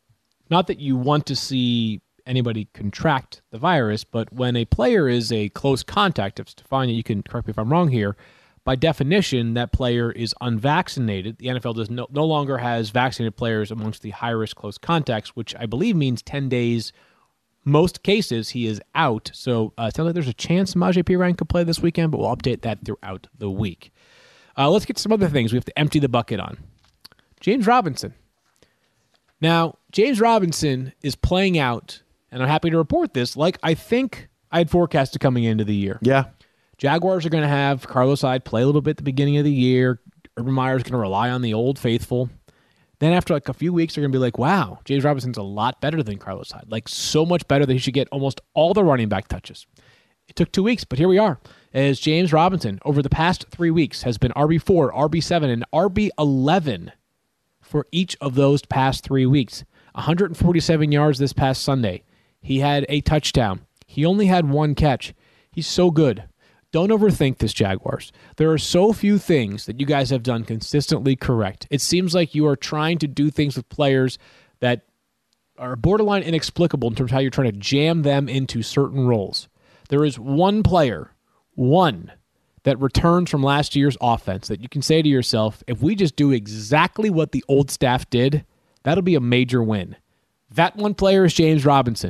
Speaker 2: not that you want to see anybody contract the virus, but when a player is a close contact of Stefania, you can correct me if I'm wrong here, by definition, that player is unvaccinated. The N F L does no, no longer has vaccinated players amongst the high-risk close contacts, which I believe means ten days. Most cases, he is out. So uh, it sounds like there's a chance Samaje Perine could play this weekend, but we'll update that throughout the week. Uh, let's get to some other things we have to empty the bucket on. James Robinson. Now, James Robinson is playing out, and I'm happy to report this, like I think I had forecasted coming into the year.
Speaker 3: Yeah.
Speaker 2: Jaguars are going to have Carlos Hyde play a little bit at the beginning of the year. Urban Meyer is going to rely on the old faithful. Then after like a few weeks, they're going to be like, wow, James Robinson's a lot better than Carlos Hyde. Like so much better that he should get almost all the running back touches. It took two weeks, but here we are. As James Robinson, over the past three weeks, has been R B four, R B seven, and R B eleven for each of those past three weeks. one hundred forty-seven yards this past Sunday. He had a touchdown. He only had one catch. He's so good. Don't overthink this, Jaguars. There are so few things that you guys have done consistently correct. It seems like you are trying to do things with players that are borderline inexplicable in terms of how you're trying to jam them into certain roles. There is one player, one, that returns from last year's offense that you can say to yourself, if we just do exactly what the old staff did, that'll be a major win. That one player is James Robinson.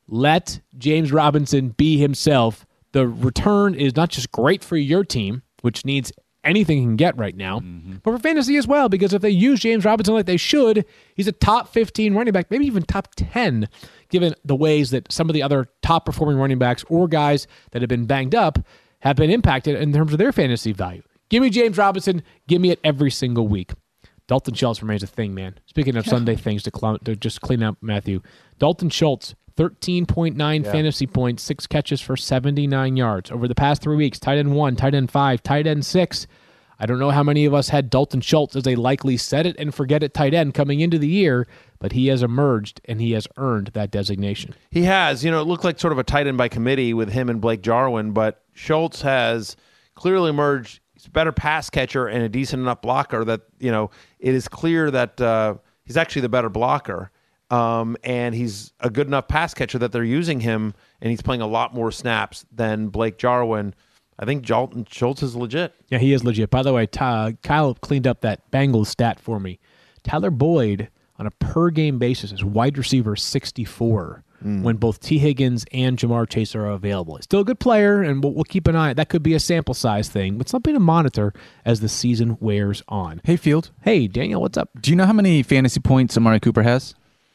Speaker 2: Let James Robinson be himself. The return is not just great for your team, which needs anything he can get right now, mm-hmm. but for fantasy as well, because if they use James Robinson like they should, he's a top fifteen running back, maybe even top ten, given the ways that some of the other top-performing running backs or guys that have been banged up have been impacted in terms of their fantasy value. Give me James Robinson. Give me it every single week. Dalton Schultz remains a thing, man. Speaking of Sunday things to, cl- to just clean up, Matthew. Dalton Schultz, thirteen point nine yeah. fantasy points, six catches for seventy-nine yards. Over the past three weeks, tight end one, tight end five, tight end six. I don't know how many of us had Dalton Schultz as a likely set it and forget it tight end coming into the year, but he has emerged and he has earned that designation.
Speaker 3: He has. You know, it looked like sort of a tight end by committee with him and Blake Jarwin, but Schultz has clearly emerged. He's a better pass catcher and a decent enough blocker that, you know, it is clear that uh, he's actually the better blocker. Um, and he's a good enough pass catcher that they're using him, and he's playing a lot more snaps than Blake Jarwin. I think Dalton Schultz is legit.
Speaker 2: Yeah, he is legit. By the way, Ty, Kyle cleaned up that Bengals stat for me. Tyler Boyd, on a per-game basis, is wide receiver sixty-four mm. when both T. Higgins and Jamar Chase are available. He's still a good player, and we'll, we'll keep an eye. That could be a sample size thing, but something to monitor as the season wears on.
Speaker 5: Hey, Field.
Speaker 2: Hey, Daniel, what's up?
Speaker 5: Do you know how many fantasy points Amari Cooper has?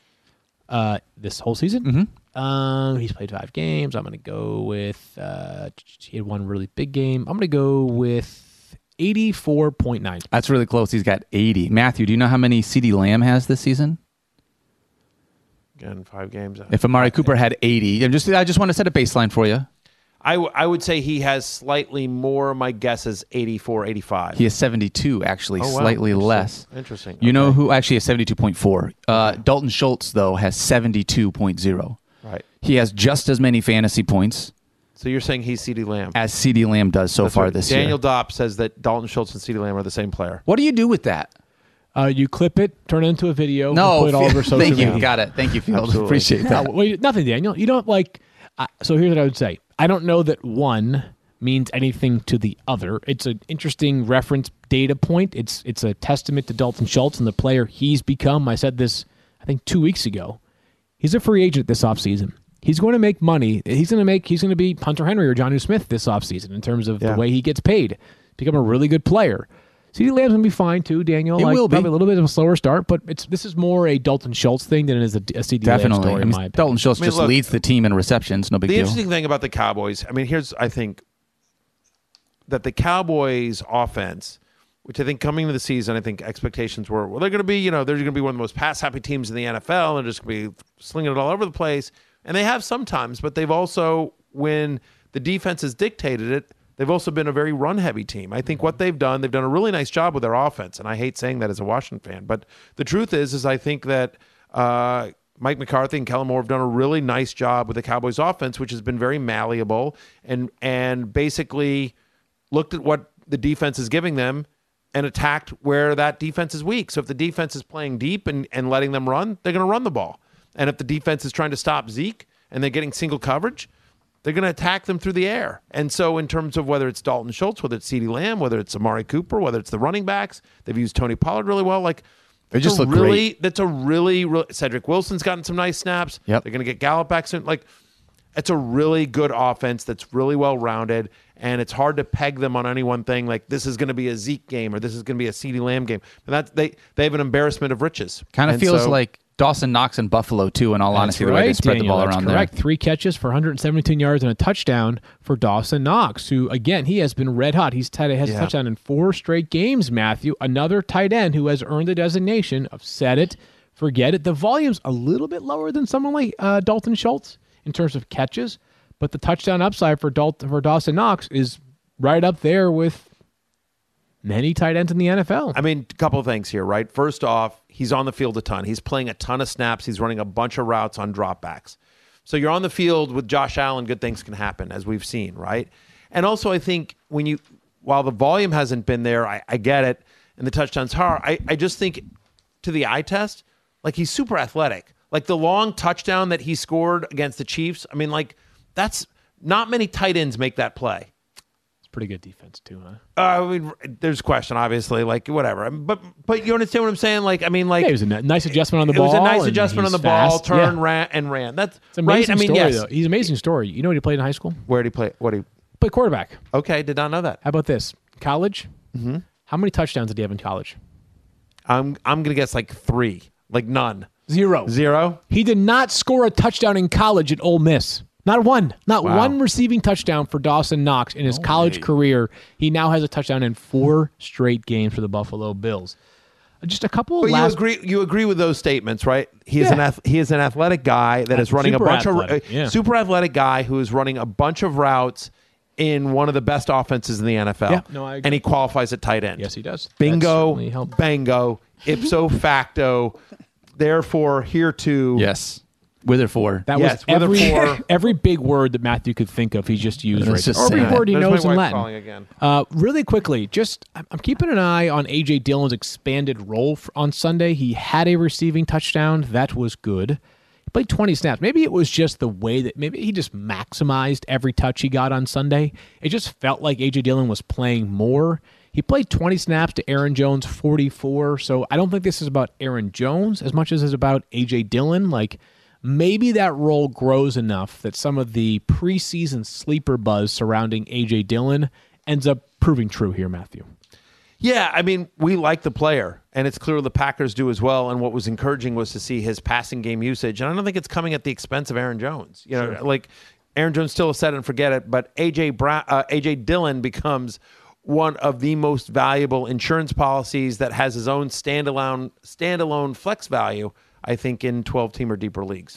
Speaker 2: Uh, this whole season?
Speaker 5: Mm-hmm.
Speaker 2: Um, he's played five games. I'm going to go with, uh, he had one really big game. I'm going to go with eighty-four point nine.
Speaker 5: That's really close. He's got eighty. Matthew, do you know how many CeeDee Lamb has this season?
Speaker 3: Again, five games.
Speaker 5: If Amari Cooper had eighty, I'm just, I just want to set a baseline for you.
Speaker 3: I, w- I would say he has slightly more. My guess is eighty-four, eighty-five.
Speaker 5: He has seventy-two, actually,
Speaker 3: Oh, wow.
Speaker 5: slightly
Speaker 3: Interesting.
Speaker 5: less.
Speaker 3: Interesting.
Speaker 5: You know
Speaker 3: Okay.
Speaker 5: who actually has seventy-two point four? Uh, Dalton Schultz, though, has seventy-two point oh.
Speaker 3: Right.
Speaker 5: He has just as many fantasy points
Speaker 3: So you're saying he's CeeDee Lamb.
Speaker 5: as CeeDee Lamb does so
Speaker 3: That's
Speaker 5: far
Speaker 3: right.
Speaker 5: this
Speaker 3: Daniel
Speaker 5: year.
Speaker 3: Dopp says that Dalton Schultz and CeeDee Lamb are the same player.
Speaker 5: What do you do with that?
Speaker 2: Uh, you clip it, turn it into a video,
Speaker 5: No,
Speaker 2: and put it all over social
Speaker 5: thank you.
Speaker 2: media.
Speaker 5: Got it. Thank you, Field.
Speaker 3: Absolutely.
Speaker 5: Appreciate that.
Speaker 2: Uh, well, nothing, Daniel. You don't like. Uh, so here's what I would say. I don't know that one means anything to the other. It's an interesting reference data point. It's it's a testament to Dalton Schultz and the player he's become. I said this, I think, two weeks ago. He's a free agent this offseason. He's going to make money. He's going to make. He's going to be Hunter Henry or Jonnu Smith this offseason in terms of
Speaker 3: Yeah.
Speaker 2: the way he gets paid. Become a really good player. CeeDee Lamb's going to be fine too, Daniel.
Speaker 5: It
Speaker 2: like,
Speaker 5: will be.
Speaker 2: Probably a little bit of a slower start, but it's this is more a Dalton Schultz thing than it is a, a CeeDee Lamb
Speaker 5: Definitely.
Speaker 2: story,
Speaker 5: I
Speaker 2: in
Speaker 5: mean,
Speaker 2: my opinion.
Speaker 5: Dalton Schultz
Speaker 3: I mean,
Speaker 5: just
Speaker 3: look,
Speaker 5: leads the team in receptions. No big
Speaker 3: The
Speaker 5: deal.
Speaker 3: interesting thing about the Cowboys, I mean, here's, I think, that the Cowboys offense, which I think coming into the season, I think expectations were, well, they're going to be, you know, they're going to be one of the most pass-happy teams in the N F L. They're just going to be slinging it all over the place. And they have sometimes, but they've also, when the defense has dictated it, they've also been a very run-heavy team. I think what they've done, they've done a really nice job with their offense, and I hate saying that as a Washington fan, but the truth is, is I think that uh, Mike McCarthy and Kellen Moore have done a really nice job with the Cowboys' offense, which has been very malleable and and basically looked at what the defense is giving them and attacked where that defense is weak. So if the defense is playing deep and, and letting them run, they're going to run the ball. And if the defense is trying to stop Zeke and they're getting single coverage, they're going to attack them through the air. And so in terms of whether it's Dalton Schultz, whether it's CeeDee Lamb, whether it's Amari Cooper, whether it's the running backs, they've used Tony Pollard really well. Like
Speaker 5: They
Speaker 3: that's
Speaker 5: just
Speaker 3: a
Speaker 5: look
Speaker 3: really,
Speaker 5: great.
Speaker 3: That's a really, really, Cedric Wilson's gotten some nice snaps.
Speaker 5: Yep.
Speaker 3: They're going to get Gallup back soon. Like, it's a really good offense that's really well rounded, and it's hard to peg them on any one thing. Like this is going to be a Zeke game or this is going to be a CeeDee Lamb game. But that's they they have an embarrassment of riches.
Speaker 5: Kind of
Speaker 3: And
Speaker 5: feels
Speaker 3: so-
Speaker 5: like Dawson Knox in Buffalo too. In all honesty, the way they spread
Speaker 2: Daniel,
Speaker 5: the ball
Speaker 2: that's
Speaker 5: around
Speaker 2: correct.
Speaker 5: there.
Speaker 2: Three catches for one hundred seventeen yards and a touchdown for Dawson Knox, who, again, he has been red hot. He's tied, has
Speaker 3: Yeah.
Speaker 2: a touchdown in four straight games, Matthew. Another tight end who has earned the designation of set it, forget it. The volume's a little bit lower than someone like uh, Dalton Schultz in terms of catches, but the touchdown upside for, Dalton, for Dawson Knox is right up there with many tight ends in the N F L.
Speaker 3: I mean, a couple of things here, right? First off, he's on the field a ton. He's playing a ton of snaps. He's running a bunch of routes on dropbacks. So you're on the field with Josh Allen, good things can happen, as we've seen, right? And also, I think when you, while the volume hasn't been there, I, I get it, and the touchdowns are, I, I just think to the eye test, like he's super athletic. Like the long touchdown that he scored against the Chiefs, I mean, like that's not many tight ends make that play.
Speaker 2: Pretty good defense, too, huh?
Speaker 3: Uh, I mean, there's a question, obviously, like whatever. But but you understand what I'm saying? Like, I mean, like
Speaker 2: Yeah, it was a ni- nice adjustment on the
Speaker 3: it
Speaker 2: ball.
Speaker 3: was a nice
Speaker 2: and
Speaker 3: adjustment on
Speaker 2: he's
Speaker 3: the ball,
Speaker 2: fast.
Speaker 3: turned,
Speaker 2: Yeah.
Speaker 3: ran, and ran. That's
Speaker 2: It's an amazing
Speaker 3: right. I mean,
Speaker 2: story,
Speaker 3: yes.
Speaker 2: though. He's an amazing story. You know what he played in high school?
Speaker 3: Where did he play? What did he?
Speaker 2: Played quarterback.
Speaker 3: Okay, did not know that.
Speaker 2: How about this? College? Mm-hmm. How many touchdowns did he have in college?
Speaker 3: I'm I'm gonna guess like three, like none,
Speaker 2: Zero.
Speaker 3: zero.
Speaker 2: He did not score a touchdown in college at Ole Miss. Not one. Not
Speaker 3: Wow.
Speaker 2: one receiving touchdown for Dawson Knox in his college career. He now has a touchdown in four straight games for the Buffalo Bills. Just a couple of
Speaker 3: But you
Speaker 2: last
Speaker 3: agree? You agree with those statements, right? He is
Speaker 2: Yeah.
Speaker 3: an ath- he is an athletic guy that
Speaker 2: Uh,
Speaker 3: is running a
Speaker 2: super
Speaker 3: bunch
Speaker 2: athletic,
Speaker 3: of
Speaker 2: yeah.
Speaker 3: super athletic guy who is running a bunch of routes in one of the best offenses in the N F L.
Speaker 2: Yeah, no, I agree.
Speaker 3: And he qualifies at tight end.
Speaker 2: Yes, he does. That
Speaker 3: Bingo,
Speaker 2: certainly helped.
Speaker 3: bango, ipso facto. Therefore, here too.
Speaker 5: Yes, with or for.
Speaker 2: That
Speaker 3: Yes,
Speaker 2: was
Speaker 3: with a
Speaker 2: every,
Speaker 3: four.
Speaker 2: every big word that Matthew could think of, he just used
Speaker 5: Let's
Speaker 2: right
Speaker 5: just
Speaker 2: there.
Speaker 5: say
Speaker 2: Every
Speaker 5: that.
Speaker 2: word he
Speaker 3: There's
Speaker 2: knows
Speaker 3: my
Speaker 2: in
Speaker 3: wife
Speaker 2: Latin.
Speaker 3: calling again.
Speaker 2: Uh, really quickly, just I'm I'm keeping an eye on A J Dillon's expanded role for, on Sunday. He had a receiving touchdown. That was good. He played twenty snaps. Maybe it was just the way that maybe he just maximized every touch he got on Sunday. It just felt like A J Dillon was playing more. He played twenty snaps to Aaron Jones forty-four. So I don't think this is about Aaron Jones as much as it's about A J Dillon. Like, maybe that role grows enough that some of the preseason sleeper buzz surrounding A J Dillon ends up proving true here, Matthew.
Speaker 3: Yeah, I mean, we like the player, and it's clear the Packers do as well. And what was encouraging was to see his passing game usage. And I don't think it's coming at the expense of Aaron Jones. You know, like Aaron Jones still a set and forget it, but A J Brown, uh, A J Dillon becomes one of the most valuable insurance policies that has his own standalone standalone flex value, I think, in twelve-team or deeper leagues.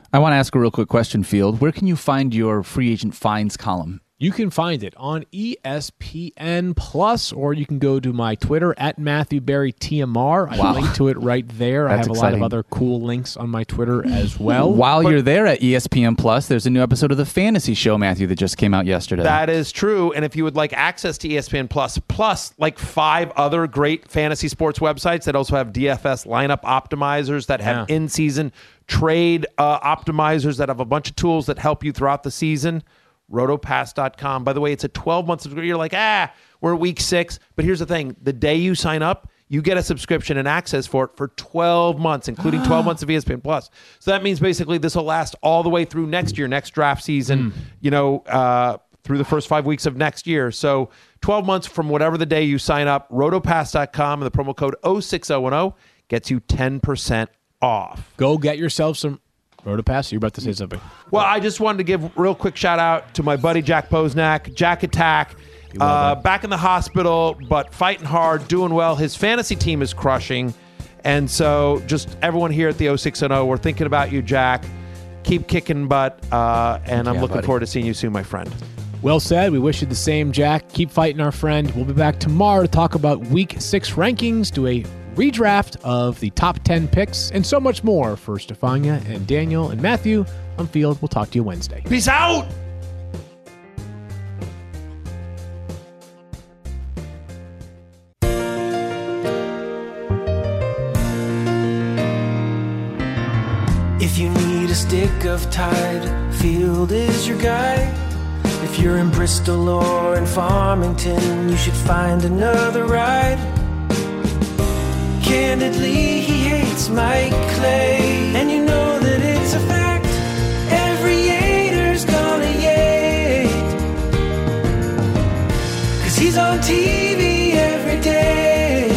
Speaker 5: I want to ask a real quick question, Field. Where can you find your free agent finds column?
Speaker 2: You can find it on E S P N Plus, or you can go to my Twitter at Matthew Berry T M R. I
Speaker 5: Wow.
Speaker 2: link to it right there. I
Speaker 5: That's
Speaker 2: have a
Speaker 5: exciting.
Speaker 2: lot of other cool links on my Twitter as well.
Speaker 5: While
Speaker 3: But-
Speaker 5: you're there at E S P N Plus, there's a new episode of The Fantasy Show, Matthew, that just came out yesterday.
Speaker 3: That is true. And if you would like access to E S P N Plus, plus like five other great fantasy sports websites that also have D F S lineup optimizers, that have
Speaker 2: Yeah.
Speaker 3: in-season trade uh, optimizers, that have a bunch of tools that help you throughout the season, rotopass dot com. By the way, it's a twelve-month subscription. You're like, ah, we're at week six. But here's the thing. The day you sign up, you get a subscription and access for it for twelve months, including twelve months of E S P N Plus. So that means basically this will last all the way through next year, next draft season, you know, uh, through the first five weeks of next year. So twelve months from whatever the day you sign up, rotopass dot com, and the promo code oh six oh one oh gets you ten percent off.
Speaker 2: Go get yourself some Rotopass. You're about to say something.
Speaker 3: Well, I just wanted to give real quick shout out to my buddy Jack Posnack, Jack Attack, uh, back in the hospital, but fighting hard, doing well. His fantasy team is crushing. And so just everyone here at the oh six oh, we're thinking about you, Jack. Keep kicking butt, uh, and I'm
Speaker 5: Yeah,
Speaker 3: looking
Speaker 5: buddy.
Speaker 3: forward to seeing you soon, my friend.
Speaker 2: Well said. We wish you the same, Jack. Keep fighting, our friend. We'll be back tomorrow to talk about Week six rankings, do a redraft of the top ten picks, and so much more for Stefania and Daniel and Matthew on Field. We'll talk to you Wednesday.
Speaker 3: Peace out!
Speaker 1: If you need a stick of Tide, Field is your guide. If you're in Bristol or in Farmington, you should find another ride. Candidly, he hates Mike Clay, and you know that it's a fact. Every Yater's gonna Yate, 'cause he's on T V every day.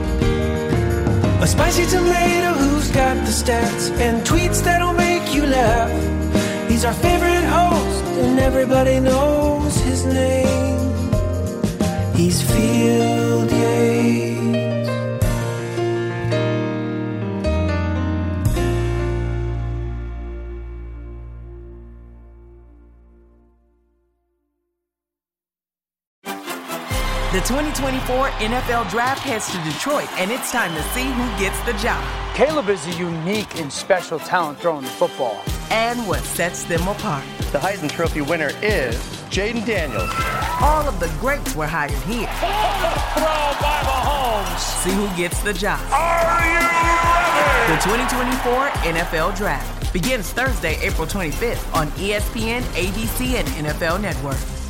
Speaker 1: A spicy tomato who's got the stats and tweets that'll make you laugh. He's our favorite host, and everybody knows his name. He's Field Yates.
Speaker 6: The twenty twenty-four N F L Draft heads to Detroit, and it's time to see who gets the job
Speaker 7: Caleb is a unique and special talent throwing the football.
Speaker 6: and what sets them apart.
Speaker 8: The Heisman Trophy winner is Jaden Daniels.
Speaker 6: All of the greats were hired here.
Speaker 9: Throw by Mahomes.
Speaker 6: See who gets the job.
Speaker 9: Are you ready?
Speaker 6: The twenty twenty-four N F L Draft begins Thursday, April twenty-fifth on E S P N, A B C, and N F L Network.